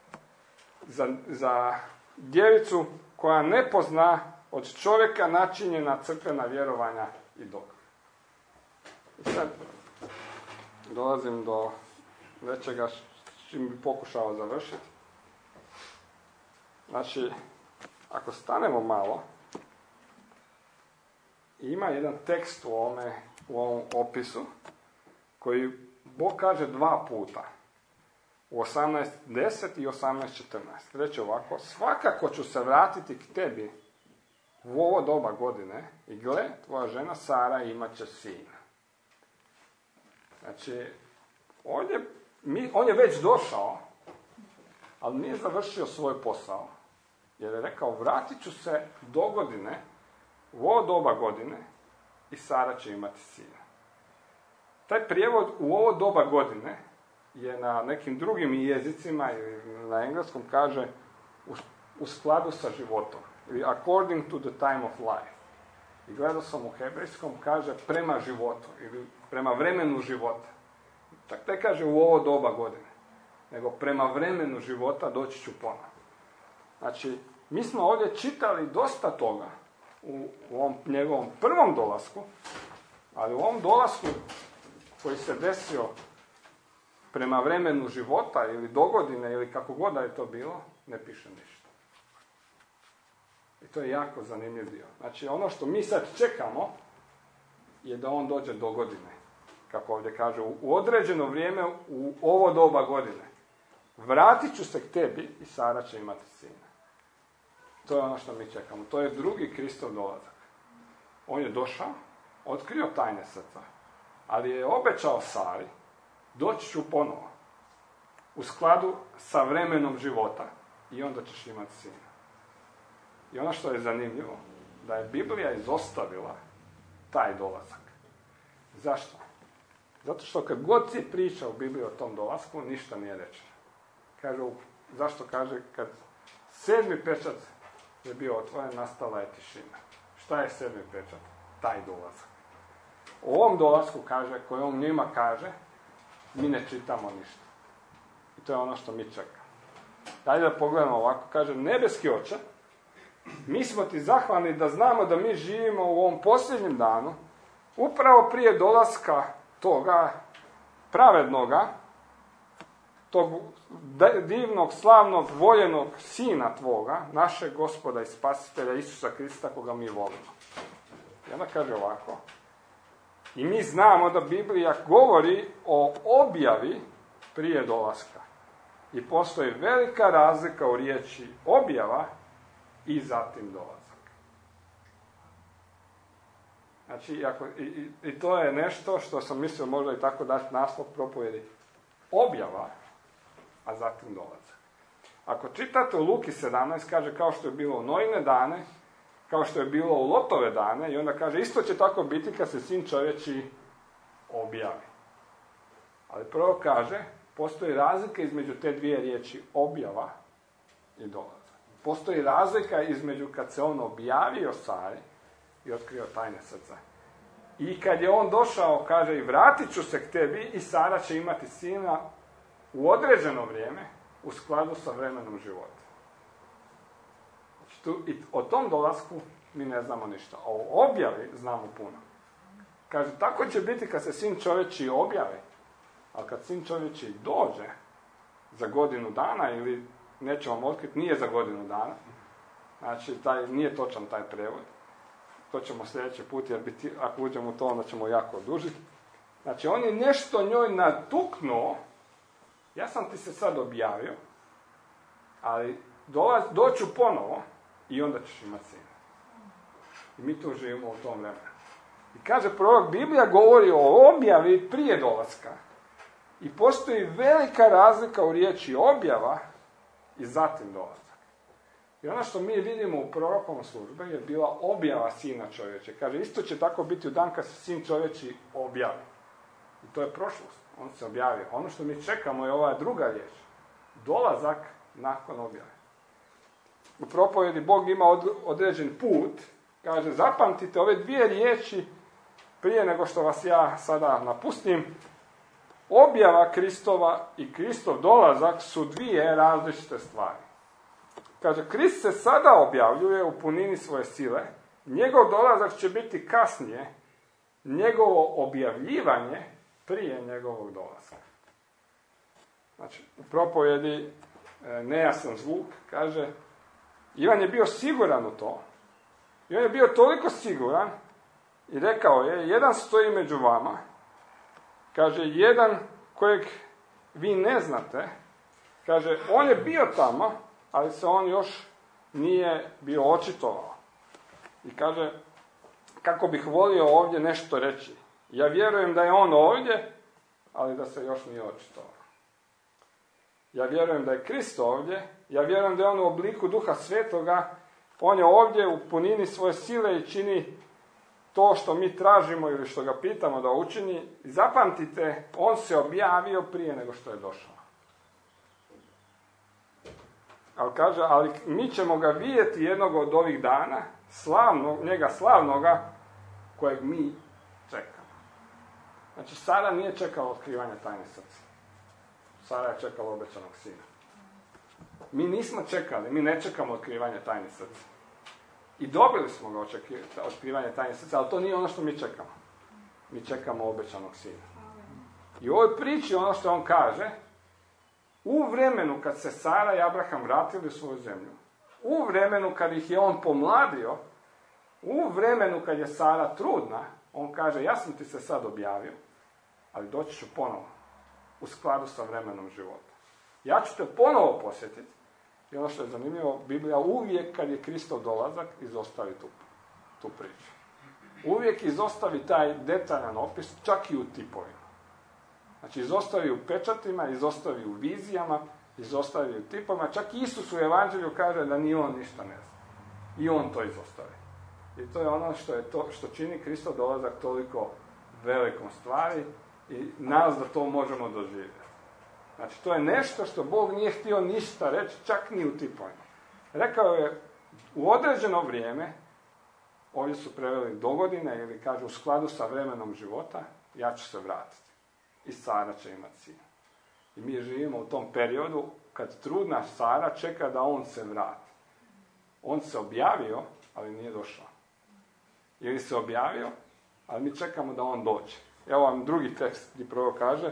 A: za djevicu koja ne pozna od čovjeka načinjena crkvena vjerovanja i dogme. I sad dolazim do nečega s čim bi pokušao završiti. Znači, ako stanemo malo, ima jedan tekst u ovom opisu koji Bog kaže 2 puta. U 18.10 i 18.14. Reći ovako, svakako ću se vratiti k tebi u ovo doba godine i gle, tvoja žena Sara imat će sina. Znači, on je već došao, ali nije završio svoj posao. Jer je rekao, vratit ću se do godine, u ovo doba godine, i Sara će imati sina. Taj prijevod u ovo doba godine je na nekim drugim jezicima, ili na engleskom kaže u skladu sa životom. Ili according to the time of life. I gledao sam u hebrejskom, kaže prema životu, ili prema vremenu života. Čak ne kaže u ovo doba godine, nego prema vremenu života doći ću ponovno. Znači, mi smo ovdje čitali dosta toga u ovom njegovom prvom dolasku, ali u ovom dolasku koji se desio prema vremenu života ili dogodine ili kako god da je to bilo, ne piše ništa. I to je jako zanimljiv dio. Znači, ono što mi sad čekamo je da on dođe do godine. Kako ovdje kaže, u određeno vrijeme, u ovo doba godine. Vratit ću se k tebi i Sara će imati sina. To je ono što mi čekamo. To je drugi Kristov dolazak. On je došao, otkrio tajne srca, ali je obećao Sari, doći ću ponovo, u skladu sa vremenom života i onda ćeš imati sina. I ono što je zanimljivo, da je Biblija izostavila taj dolazak. Zašto? Zato što kad god si priča u Bibliji o tom dolasku, ništa nije rečeno. Zašto kaže, kad 7. pečat je bio otvoren, nastala je tišina. Šta je 7. pečat? Taj dolazak. O ovom dolasku kaže, koji on njima kaže, mi ne čitamo ništa. I to je ono što mi čekamo. Dajde da pogledamo ovako, kaže, nebeski oče, mi smo ti zahvalni da znamo da mi živimo u ovom posljednjem danu, upravo prije dolaska toga pravednoga, tog divnog, slavnog, voljenog sina tvoga, našeg Gospoda i Spasitelja Isusa Krista, koga mi volimo. I onda kaže ovako, i mi znamo da Biblija govori o objavi prije dolaska. I postoji velika razlika u riječi objava i zatim dolazak. Znači, i to je nešto što sam mislio možda i tako dati naslov propovjedi. Objava, a zatim dolazak. Ako čitate u Luki 17, kaže kao što je bilo u Noine dane, kao što je bilo u Lotove dane, i onda kaže, isto će tako biti kad se Sin čovječji objavi. Ali prvo kaže, postoji razlika između te dvije riječi, objava i dolazak. Postoji razlika između kad se on objavio Sari i otkrio tajne srca. I kad je on došao, kaže, i vratit ću se k tebi i Sara će imati sina u određeno vrijeme u skladu sa vremenom života. I o tom dolasku mi ne znamo ništa. O objavi znamo puno. Kaže, tako će biti kad se Sin čovječji objavi, a kad Sin čovječji dođe za godinu dana, ili nećemo vam otkriti, nije za godinu dana, znači nije točan taj prevod, to ćemo sljedeći put, jer ako uđemo u to, onda ćemo jako odužiti. Znači, on je nešto njoj natuknuo, ja sam ti se sad objavio, ali doću ponovo i onda ćeš imati sina. I mi tu živimo u tom vremenu. I kaže prorok, Biblija govori o objavi prije dolaska. I postoji velika razlika u riječi objava i zatim dolazak. I ono što mi vidimo u prorokovom službe je bila objava Sina čovječe. Kaže, isto će tako biti u dan kad se Sin čovječi objavi. I to je prošlost. On se objavio. Ono što mi čekamo je ova druga riječ. Dolazak nakon objave. U propovjedi Bog ima određen put. Kaže, zapamtite ove dvije riječi prije nego što vas ja sada napustim. Objava Kristova i Kristov dolazak su dvije različite stvari. Kaže, Krist se sada objavljuje u punini svoje sile, njegov dolazak će biti kasnije, njegovo objavljivanje prije njegovog dolaska. Znači, u propovjedi nejasan zvuk, kaže, Ivan je bio siguran u to, i on je bio toliko siguran i rekao je, jedan stoji među vama, kaže, jedan kojeg vi ne znate, kaže, on je bio tamo, ali se on još nije bio očitovao. I kaže, kako bih volio ovdje nešto reći. Ja vjerujem da je on ovdje, ali da se još nije očitovao. Ja vjerujem da je Krist ovdje, ja vjerujem da je on u obliku Duha Svetoga, on je ovdje u punini svoje sile i čini to što mi tražimo ili što ga pitamo da učini. I zapamtite, on se objavio prije nego što je došao. Ali kaže, ali mi ćemo ga vidjeti jednog od ovih dana, njega slavnoga, kojeg mi čekamo. Znači, Sara nije čekala otkrivanje tajne srca. Sara je čekala obećanog sina. Mi nismo čekali, mi ne čekamo otkrivanje tajne srca. I dobili smo ga otkrivanje tajne srca, ali to nije ono što mi čekamo. Mi čekamo obećanog sina. I u ovoj priči ono što on kaže, u vremenu kad se Sara i Abraham vratili u svoju zemlju, u vremenu kad ih je on pomladio, u vremenu kad je Sara trudna, on kaže, ja sam ti se sad objavio, ali doći ću ponovo, u skladu sa vremenom života. Ja ću te ponovo posjetiti, i ono što je zanimljivo, Biblija uvijek kad je Kristov dolazak izostavi tu priču. Uvijek izostavi taj detaljan opis, čak i u tipovima. Znači, izostavi u pečatima, izostavi u vizijama, izostavi u tipovima. Čak i Isus u Evanđelju kaže da ni on ništa ne zna. I on to izostavi. I to je ono što čini Kristov dolazak toliko velikom stvari i nas da to možemo doživjeti. Znači, to je nešto što Bog nije htio ništa reći, čak ni u tipovima. Rekao je, u određeno vrijeme, ovdje su preveli dogodine, ili kaže u skladu sa vremenom života, ja ću se vratiti. I Sara će imati sina. I mi živimo u tom periodu kad trudna Sara čeka da on se vrati. On se objavio, ali nije došao. Ili se objavio, ali mi čekamo da on dođe. Evo vam drugi tekst gdje prvo kaže.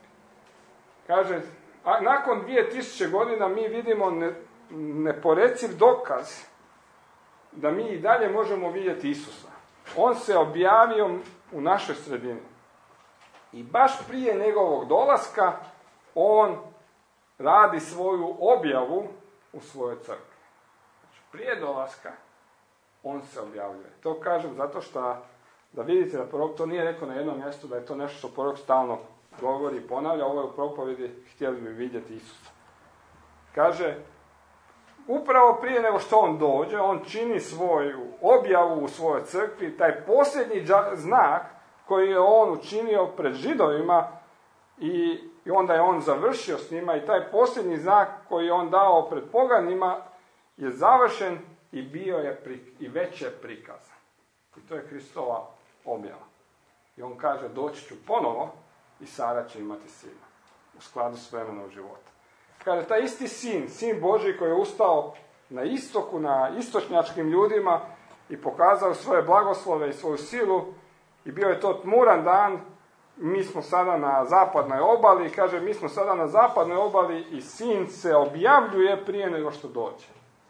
A: Kaže, a nakon 2000 godina mi vidimo neporeciv dokaz da mi i dalje možemo vidjeti Isusa. On se objavio u našoj sredini. I baš prije njegovog dolaska on radi svoju objavu u svojoj crkvi. Znači, prije dolaska on se objavljuje. To kažem zato što, da vidite da prorok to nije rekao na jednom mjestu, da je to nešto što prorok stalno govori i ponavlja. Ovo je u propovjedi, htjeli bi vidjeti Isusa. Kaže, upravo prije nego što on dođe, on čini svoju objavu u svojoj crkvi, taj posljednji znak koji je on učinio pred Židovima i onda je on završio s njima i taj posljednji znak koji je on dao pred poganima je završen i bio je i već je prikazan. I to je Kristova objava. I on kaže, doći ću ponovo i Sara će imati sina. U skladu s vremenom života. Kaže, taj isti sin Božji koji je ustao na istoku, na istočnjačkim ljudima i pokazao svoje blagoslove i svoju silu i bio je to tmuran dan, mi smo sada na zapadnoj obali, kaže, mi smo sada na zapadnoj obali i sin se objavljuje prije nego što dođe.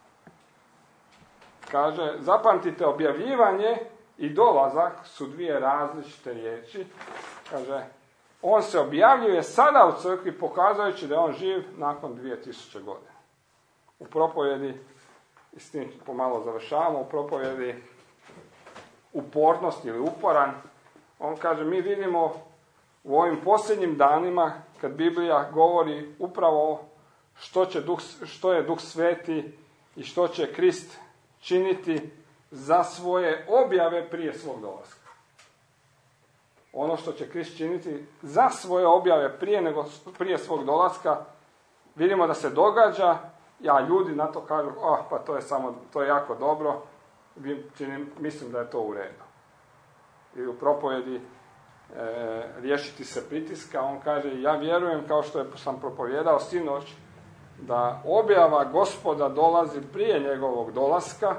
A: Kaže, zapamtite, objavljivanje i dolazak su dvije različite riječi. Kaže, on se objavljuje sada u crkvi pokazujući da je on živ nakon 2000 godina. U propovjedi, i s tim pomalo završavamo, u propovjedi upornost ili uporan, on kaže, mi vidimo u ovim posljednjim danima, kad Biblija govori upravo što je Duh Sveti i što će Krist činiti za svoje objave prije svog dolaska. Ono što će Krist činiti za svoje objave prije svog dolaska, vidimo da se događa, ljudi na to kažu, pa to je jako dobro, mislim da je to u redu. I u propovjedi riješiti se pritiska, on kaže, ja vjerujem, kao što sam propovjedao sinoć, da objava Gospoda dolazi prije njegovog dolaska,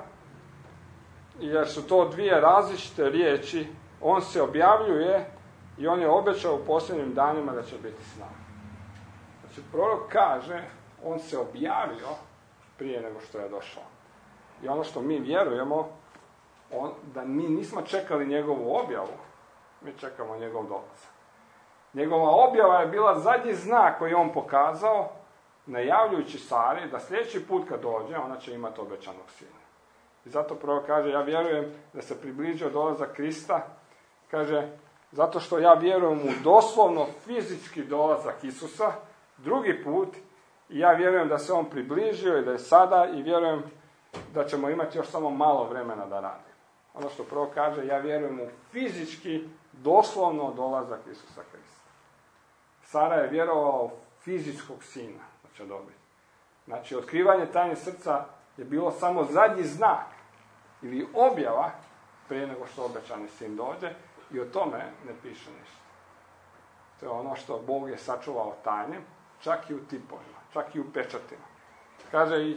A: jer su to dvije različite riječi. On se objavljuje i on je obećao u posljednjim danima da će biti s nama. Znači, prorok kaže, on se objavio prije nego što je došao. I ono što mi vjerujemo, da mi nismo čekali njegovu objavu, mi čekamo njegov dolazak. Njegova objava je bila zadnji znak koji je on pokazao, najavljujući Sari da sljedeći put kad dođe, ona će imati obećanog sina. I zato prorok kaže, ja vjerujem da se približio dolazak Krista. Kaže, zato što ja vjerujem u doslovno fizički dolazak Isusa, drugi put, i ja vjerujem da se on približio i da je sada, i vjerujem da ćemo imati još samo malo vremena da radimo. Ono što prorok kaže, ja vjerujem u fizički, doslovno dolazak Isusa Krista. Sara je vjerovala u fizičkog sina da će dobiti. Znači, otkrivanje tajne srca je bilo samo zadnji znak ili objava prije nego što obećani sin dođe i o tome ne piše ništa. To je ono što Bog je sačuvao tajnim, čak i u tipovima, čak i u pečatima. Kaže,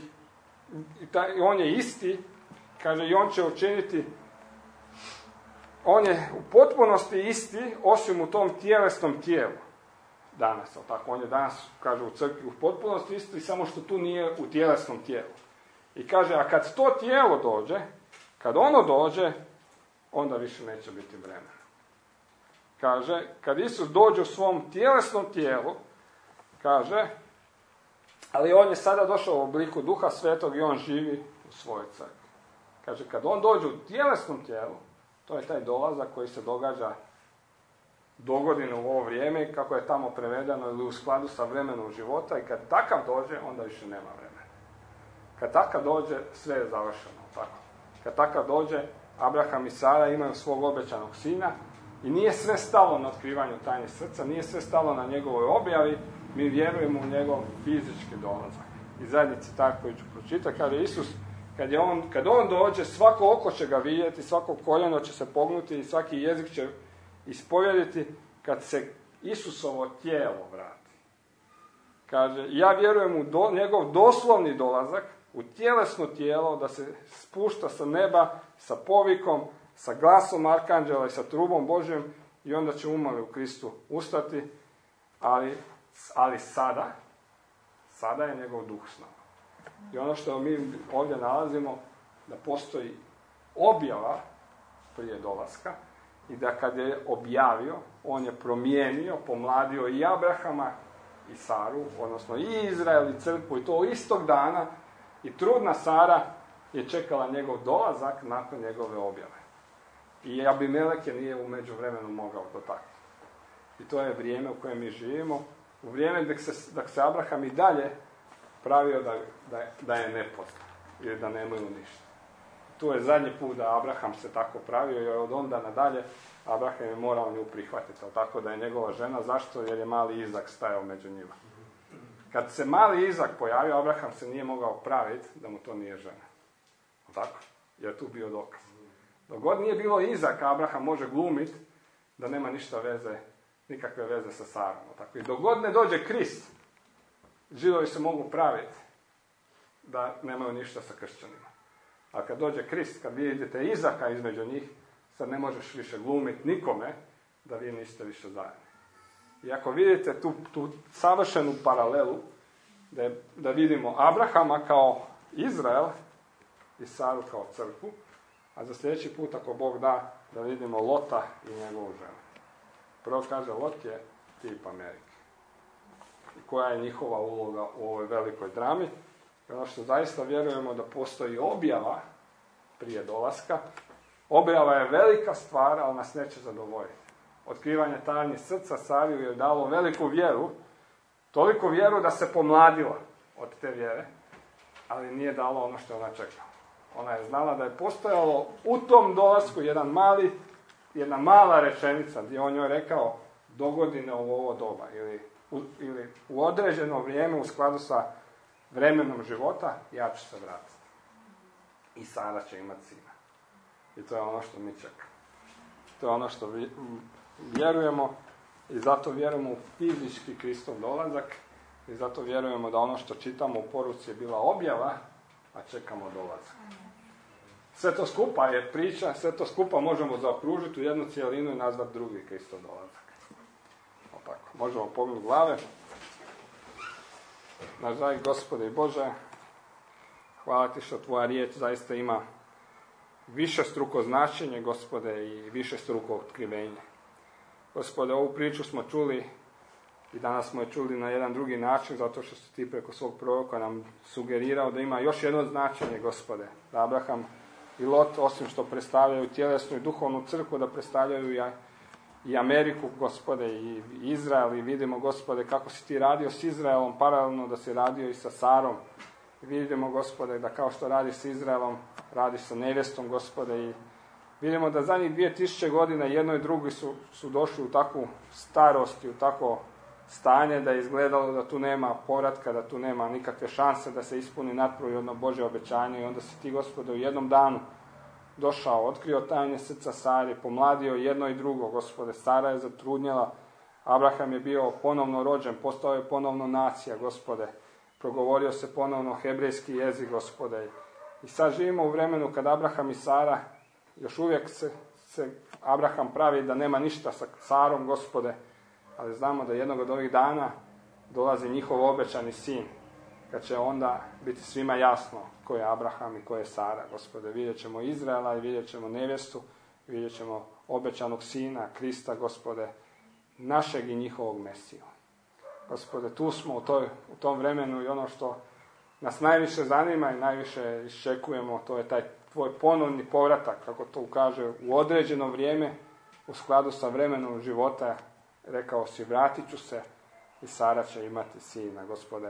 A: on je isti, kaže, i on će učiniti, on je u potpunosti isti, osim u tom tjelesnom tijelu. Danas, tako, on je danas, kaže, u crkvi u potpunosti isti, samo što tu nije u tjelesnom tijelu. I kaže, a kad to tijelo dođe, kad ono dođe, onda više neće biti vremena. Kaže, kad Isus dođe u svom tjelesnom tijelu, kaže, ali on je sada došao u obliku Duha Svetog i on živi u svojoj crkvi. Kaže, kad on dođe u tjelesnom tijelu, to je taj dolazak koji se događa dogodine u ovo vrijeme, kako je tamo prevedeno, ili u skladu sa vremenom života, i kad takav dođe, onda više nema vremena. Kad takav dođe, sve je završeno. Tako. Kad takav dođe, Abraham i Sara imaju svog obećanog sina i nije sve stalo na otkrivanju tajne srca, nije sve stalo na njegovoj objavi, mi vjerujemo u njegov fizički dolazak. I zadnji citat koji ću pročitati, kaže Isus, kad on dođe, svako oko će ga vidjeti, svako koljeno će se pognuti i svaki jezik će ispovjediti kad se Isusovo tijelo vrati. Kaže, ja vjerujem u njegov doslovni dolazak, u tjelesno tijelo, da se spušta sa neba, sa povikom, sa glasom arkanđela i sa trubom Božjom, i onda će umrli u Kristu ustati, ali sada je njegov duh s nama. I ono što mi ovdje nalazimo, da postoji objava prije dolaska, i da kad je objavio, on je promijenio, pomladio i Abrahama i Saru, odnosno i Izrael i crkvu, i to istog dana, i trudna Sara je čekala njegov dolazak nakon njegove objave. I Abimelek je nije u međuvremenu mogao dotaknuti. I to je vrijeme u kojem mi živimo, u vrijeme dok se Abraham i dalje pravio da je ne pozna ili da nemaju ništa. Tu je zadnji put da Abraham se tako pravio i od onda nadalje Abraham je morao nju prihvatiti, tako da je njegova žena. Zašto? Jer je mali Izak stajao među njima. Kad se mali Izak pojavio, Abraham se nije mogao praviti da mu to nije žena. Tako? Jer je tu bio dokaz. Dok god nije bilo Izaka, Abraham može glumiti da nema ništa veze, nikakve veze sa Sarom. Tako? I dok god ne dođe Krist, Židovi se mogu praviti da nemaju ništa sa kršćanima. A kad dođe Krist, kad vidite Izaka između njih, sad ne možeš više glumiti nikome da vi niste više zajedno. I ako vidite tu savršenu paralelu, da vidimo Abrahama kao Izrael i Saru kao crkvu, a za sljedeći put, ako Bog da vidimo Lota i njegovu ženu. Prvo kaže, Lot je tip Amerike. I koja je njihova uloga u ovoj velikoj drami. I ono što zaista vjerujemo da postoji objava prije dolaska. Objava je velika stvar, ali nas neće zadovoljiti. Otkrivanje tajni srca Sariju je dalo veliku vjeru, toliko vjeru da se pomladila od te vjere, ali nije dalo ono što ona čekala. Ona je znala da je postojalo u tom dolasku jedna mala rečenica gdje on joj rekao dogodine u ovo doba ili u određeno vrijeme u skladu sa vremenom života ja ću se vratiti. I Sara će imati sina. I to je ono što mi čekamo. To je ono što vjerujemo i zato vjerujemo u fizički Kristov dolazak i zato vjerujemo da ono što čitamo u poruci je bila objava, a čekamo dolazak. Sve to skupa je priča, sve to skupa možemo zaokružiti u jednu cijelinu i nazvati drugi Kristov dolazak. Tako, možemo pognuti glave. Naš dragi Gospode i Bože, hvala ti što tvoja riječ zaista ima višestruko značenje, Gospode, i višestruko otkrivenje. Gospode, ovu priču smo čuli i danas smo je čuli na jedan drugi način, zato što si ti preko svog proroka nam sugerirao da ima još jedno značenje, Gospode. Da Abraham i Lot, osim što predstavljaju tjelesnu i duhovnu crkvu, da predstavljaju i Ameriku, Gospode, i Izrael. I vidimo, Gospode, kako si ti radio s Izraelom, paralelno da si radio i sa Sarom. I vidimo, Gospode, da kao što radi s Izraelom, radi sa nevjestom, Gospode. I vidimo da zadnjih 2000 godina jedno i drugi su došli u takvu starost i u takvo stanje da je izgledalo da tu nema povratka, da tu nema nikakve šanse da se ispuni nadprirodno Božje obećanje. I onda si ti, Gospode, u jednom danu došao, otkrio tajne srca Sari, pomladio jedno i drugo, Gospode. Sara je zatrudnjela, Abraham je bio ponovno rođen, postao je ponovno nacija, Gospode. Progovorio se ponovno hebrejski jezik, Gospode. I sad živimo u vremenu kad Abraham i Sara, još uvijek se Abraham pravi da nema ništa sa Sarom, Gospode, ali znamo da jednog od ovih dana dolazi njihov obećani sin, kad će onda biti svima jasno ko je Abraham i ko je Sara, Gospode. Vidjet ćemo Izraela i vidjet ćemo nevjestu, vidjet ćemo obećanog sina, Krista, Gospode, našeg i njihovog Mesiju. Gospode, tu smo u tom vremenu i ono što nas najviše zanima i najviše iščekujemo, to je taj tvoj ponovni povratak, kako to ukaže, u određeno vrijeme, u skladu sa vremenom života. Rekao si, vratit ću se i Sara će imati sina, Gospode.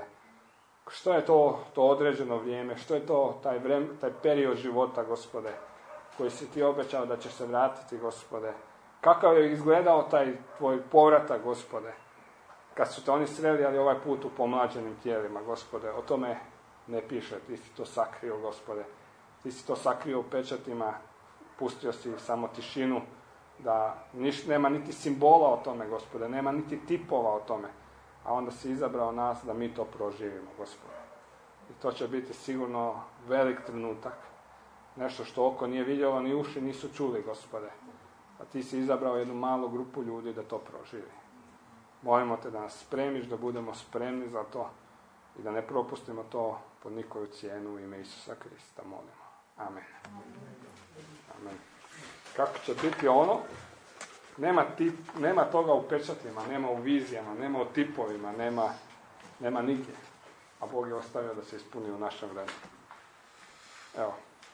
A: Što je to određeno vrijeme? Što je to taj period života, Gospode, koji si ti obećao da će se vratiti, Gospode? Kakav je izgledao taj tvoj povratak, Gospode? Kad su te oni sreli, ali ovaj put u pomlađenim tijelima, Gospode, o tome ne piše. Ti si to sakrio, Gospode. Ti si to sakrio u pečatima, pustio si samo tišinu, da nema niti simbola o tome, Gospode, nema niti tipova o tome. A onda si izabrao nas da mi to proživimo, Gospode. I to će biti sigurno velik trenutak. Nešto što oko nije vidjelo, ni uši nisu čuli, Gospode. A ti si izabrao jednu malu grupu ljudi da to proživi. Molimo te da nas spremiš, da budemo spremni za to i da ne propustimo to pod nikoju cijenu u ime Isusa Krista. Molimo. Amen. Amen. Kako će biti ono? Nema toga u pečatima, nema u vizijama, nema u tipovima, nema nigdje. A Bog je ostavio da se ispuni u našem vremenu. Evo.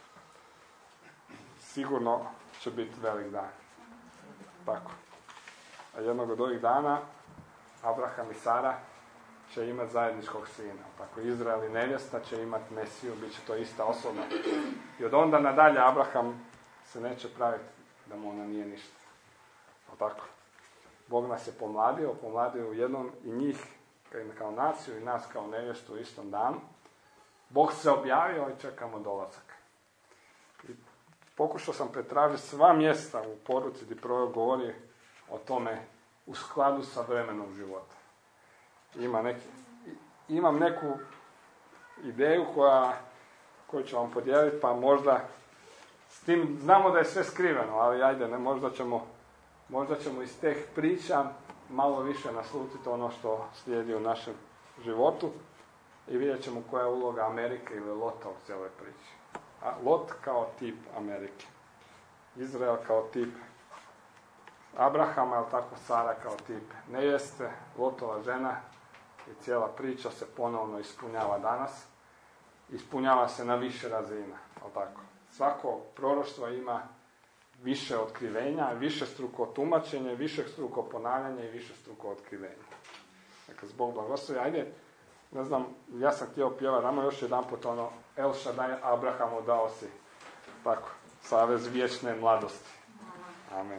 A: Sigurno će biti velik dan. Tako. A jednog od ovih dana Abraham i Sara će imati zajedničkog sina. Tako Izrael i nevjesta će imati Mesiju, bit će to ista osoba. I od onda nadalje Abraham se neće praviti da mu ona nije ništa. Tako. Bog nas je pomladio u jednom i njih kao naciju i nas kao nevjestu u istom danu. Bog se objavio i čekamo dolazak. I pokušao sam pretražiti sva mjesta u poruci gdje prorok govori o tome u skladu sa vremenom života. Imam neku ideju koju ću vam podijeliti, pa možda s tim znamo da je sve skriveno, ali ajde, možda ćemo iz teh priča malo više naslutiti ono što slijedi u našem životu i vidjet ćemo koja je uloga Amerike ili Lota u cijeloj priči. A Lot kao tip Amerike. Izrael kao tip Abrahama, ali tako Sara kao tip nevjeste, Lotova žena i cijela priča se ponovno ispunjava danas. Ispunjava se na više razina, ali tako. Svako proroštvo ima više otkrivenja, više struko tumačenje, više struko ponavljanje i više struko otkrivenja. Dakle, zbog blagoslovi, ajde, ne znam, ja sam htio pjevati, damo još jedan put ono, El Shaddai Abrahamu dao si, tako, savez vječne mladosti. Amen.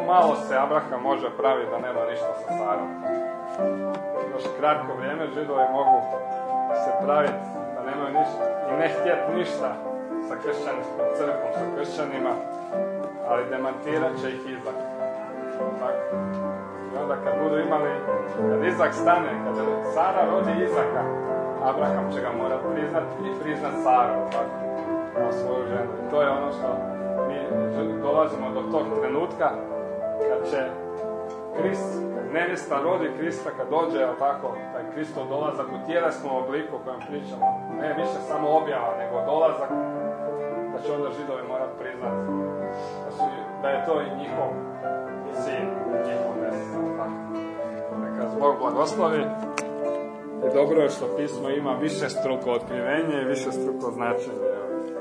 A: malo se Abraham može praviti da nema ništa sa Sarom. Još kratko vrijeme Židovi mogu se praviti da nemaju ništa i ne htjeti ništa sa kršćanskom crkvom, sa kršćanima, ali demantirat će ih Izak. Tako. I onda kad budu imali, kad Izak stane, kad Sara rodi Izaka, Abraham će ga morati priznati i priznat Saru, tako, kao svoju ženu. I to je ono što mi dolazimo do tog trenutka kad će Krist, kad nevjesta rodi Krista, kad dođe, tako, taj Kristov dolazak u tjelesnom obliku o kojem pričamo, ne više samo objava, nego dolazak, da će onda Židovi morati priznati da je to i njihov sin, njihov Mesis, tako. Neka Bog blagoslovi. I dobro je što pismo ima više struko otkrivenje i više struko značenje.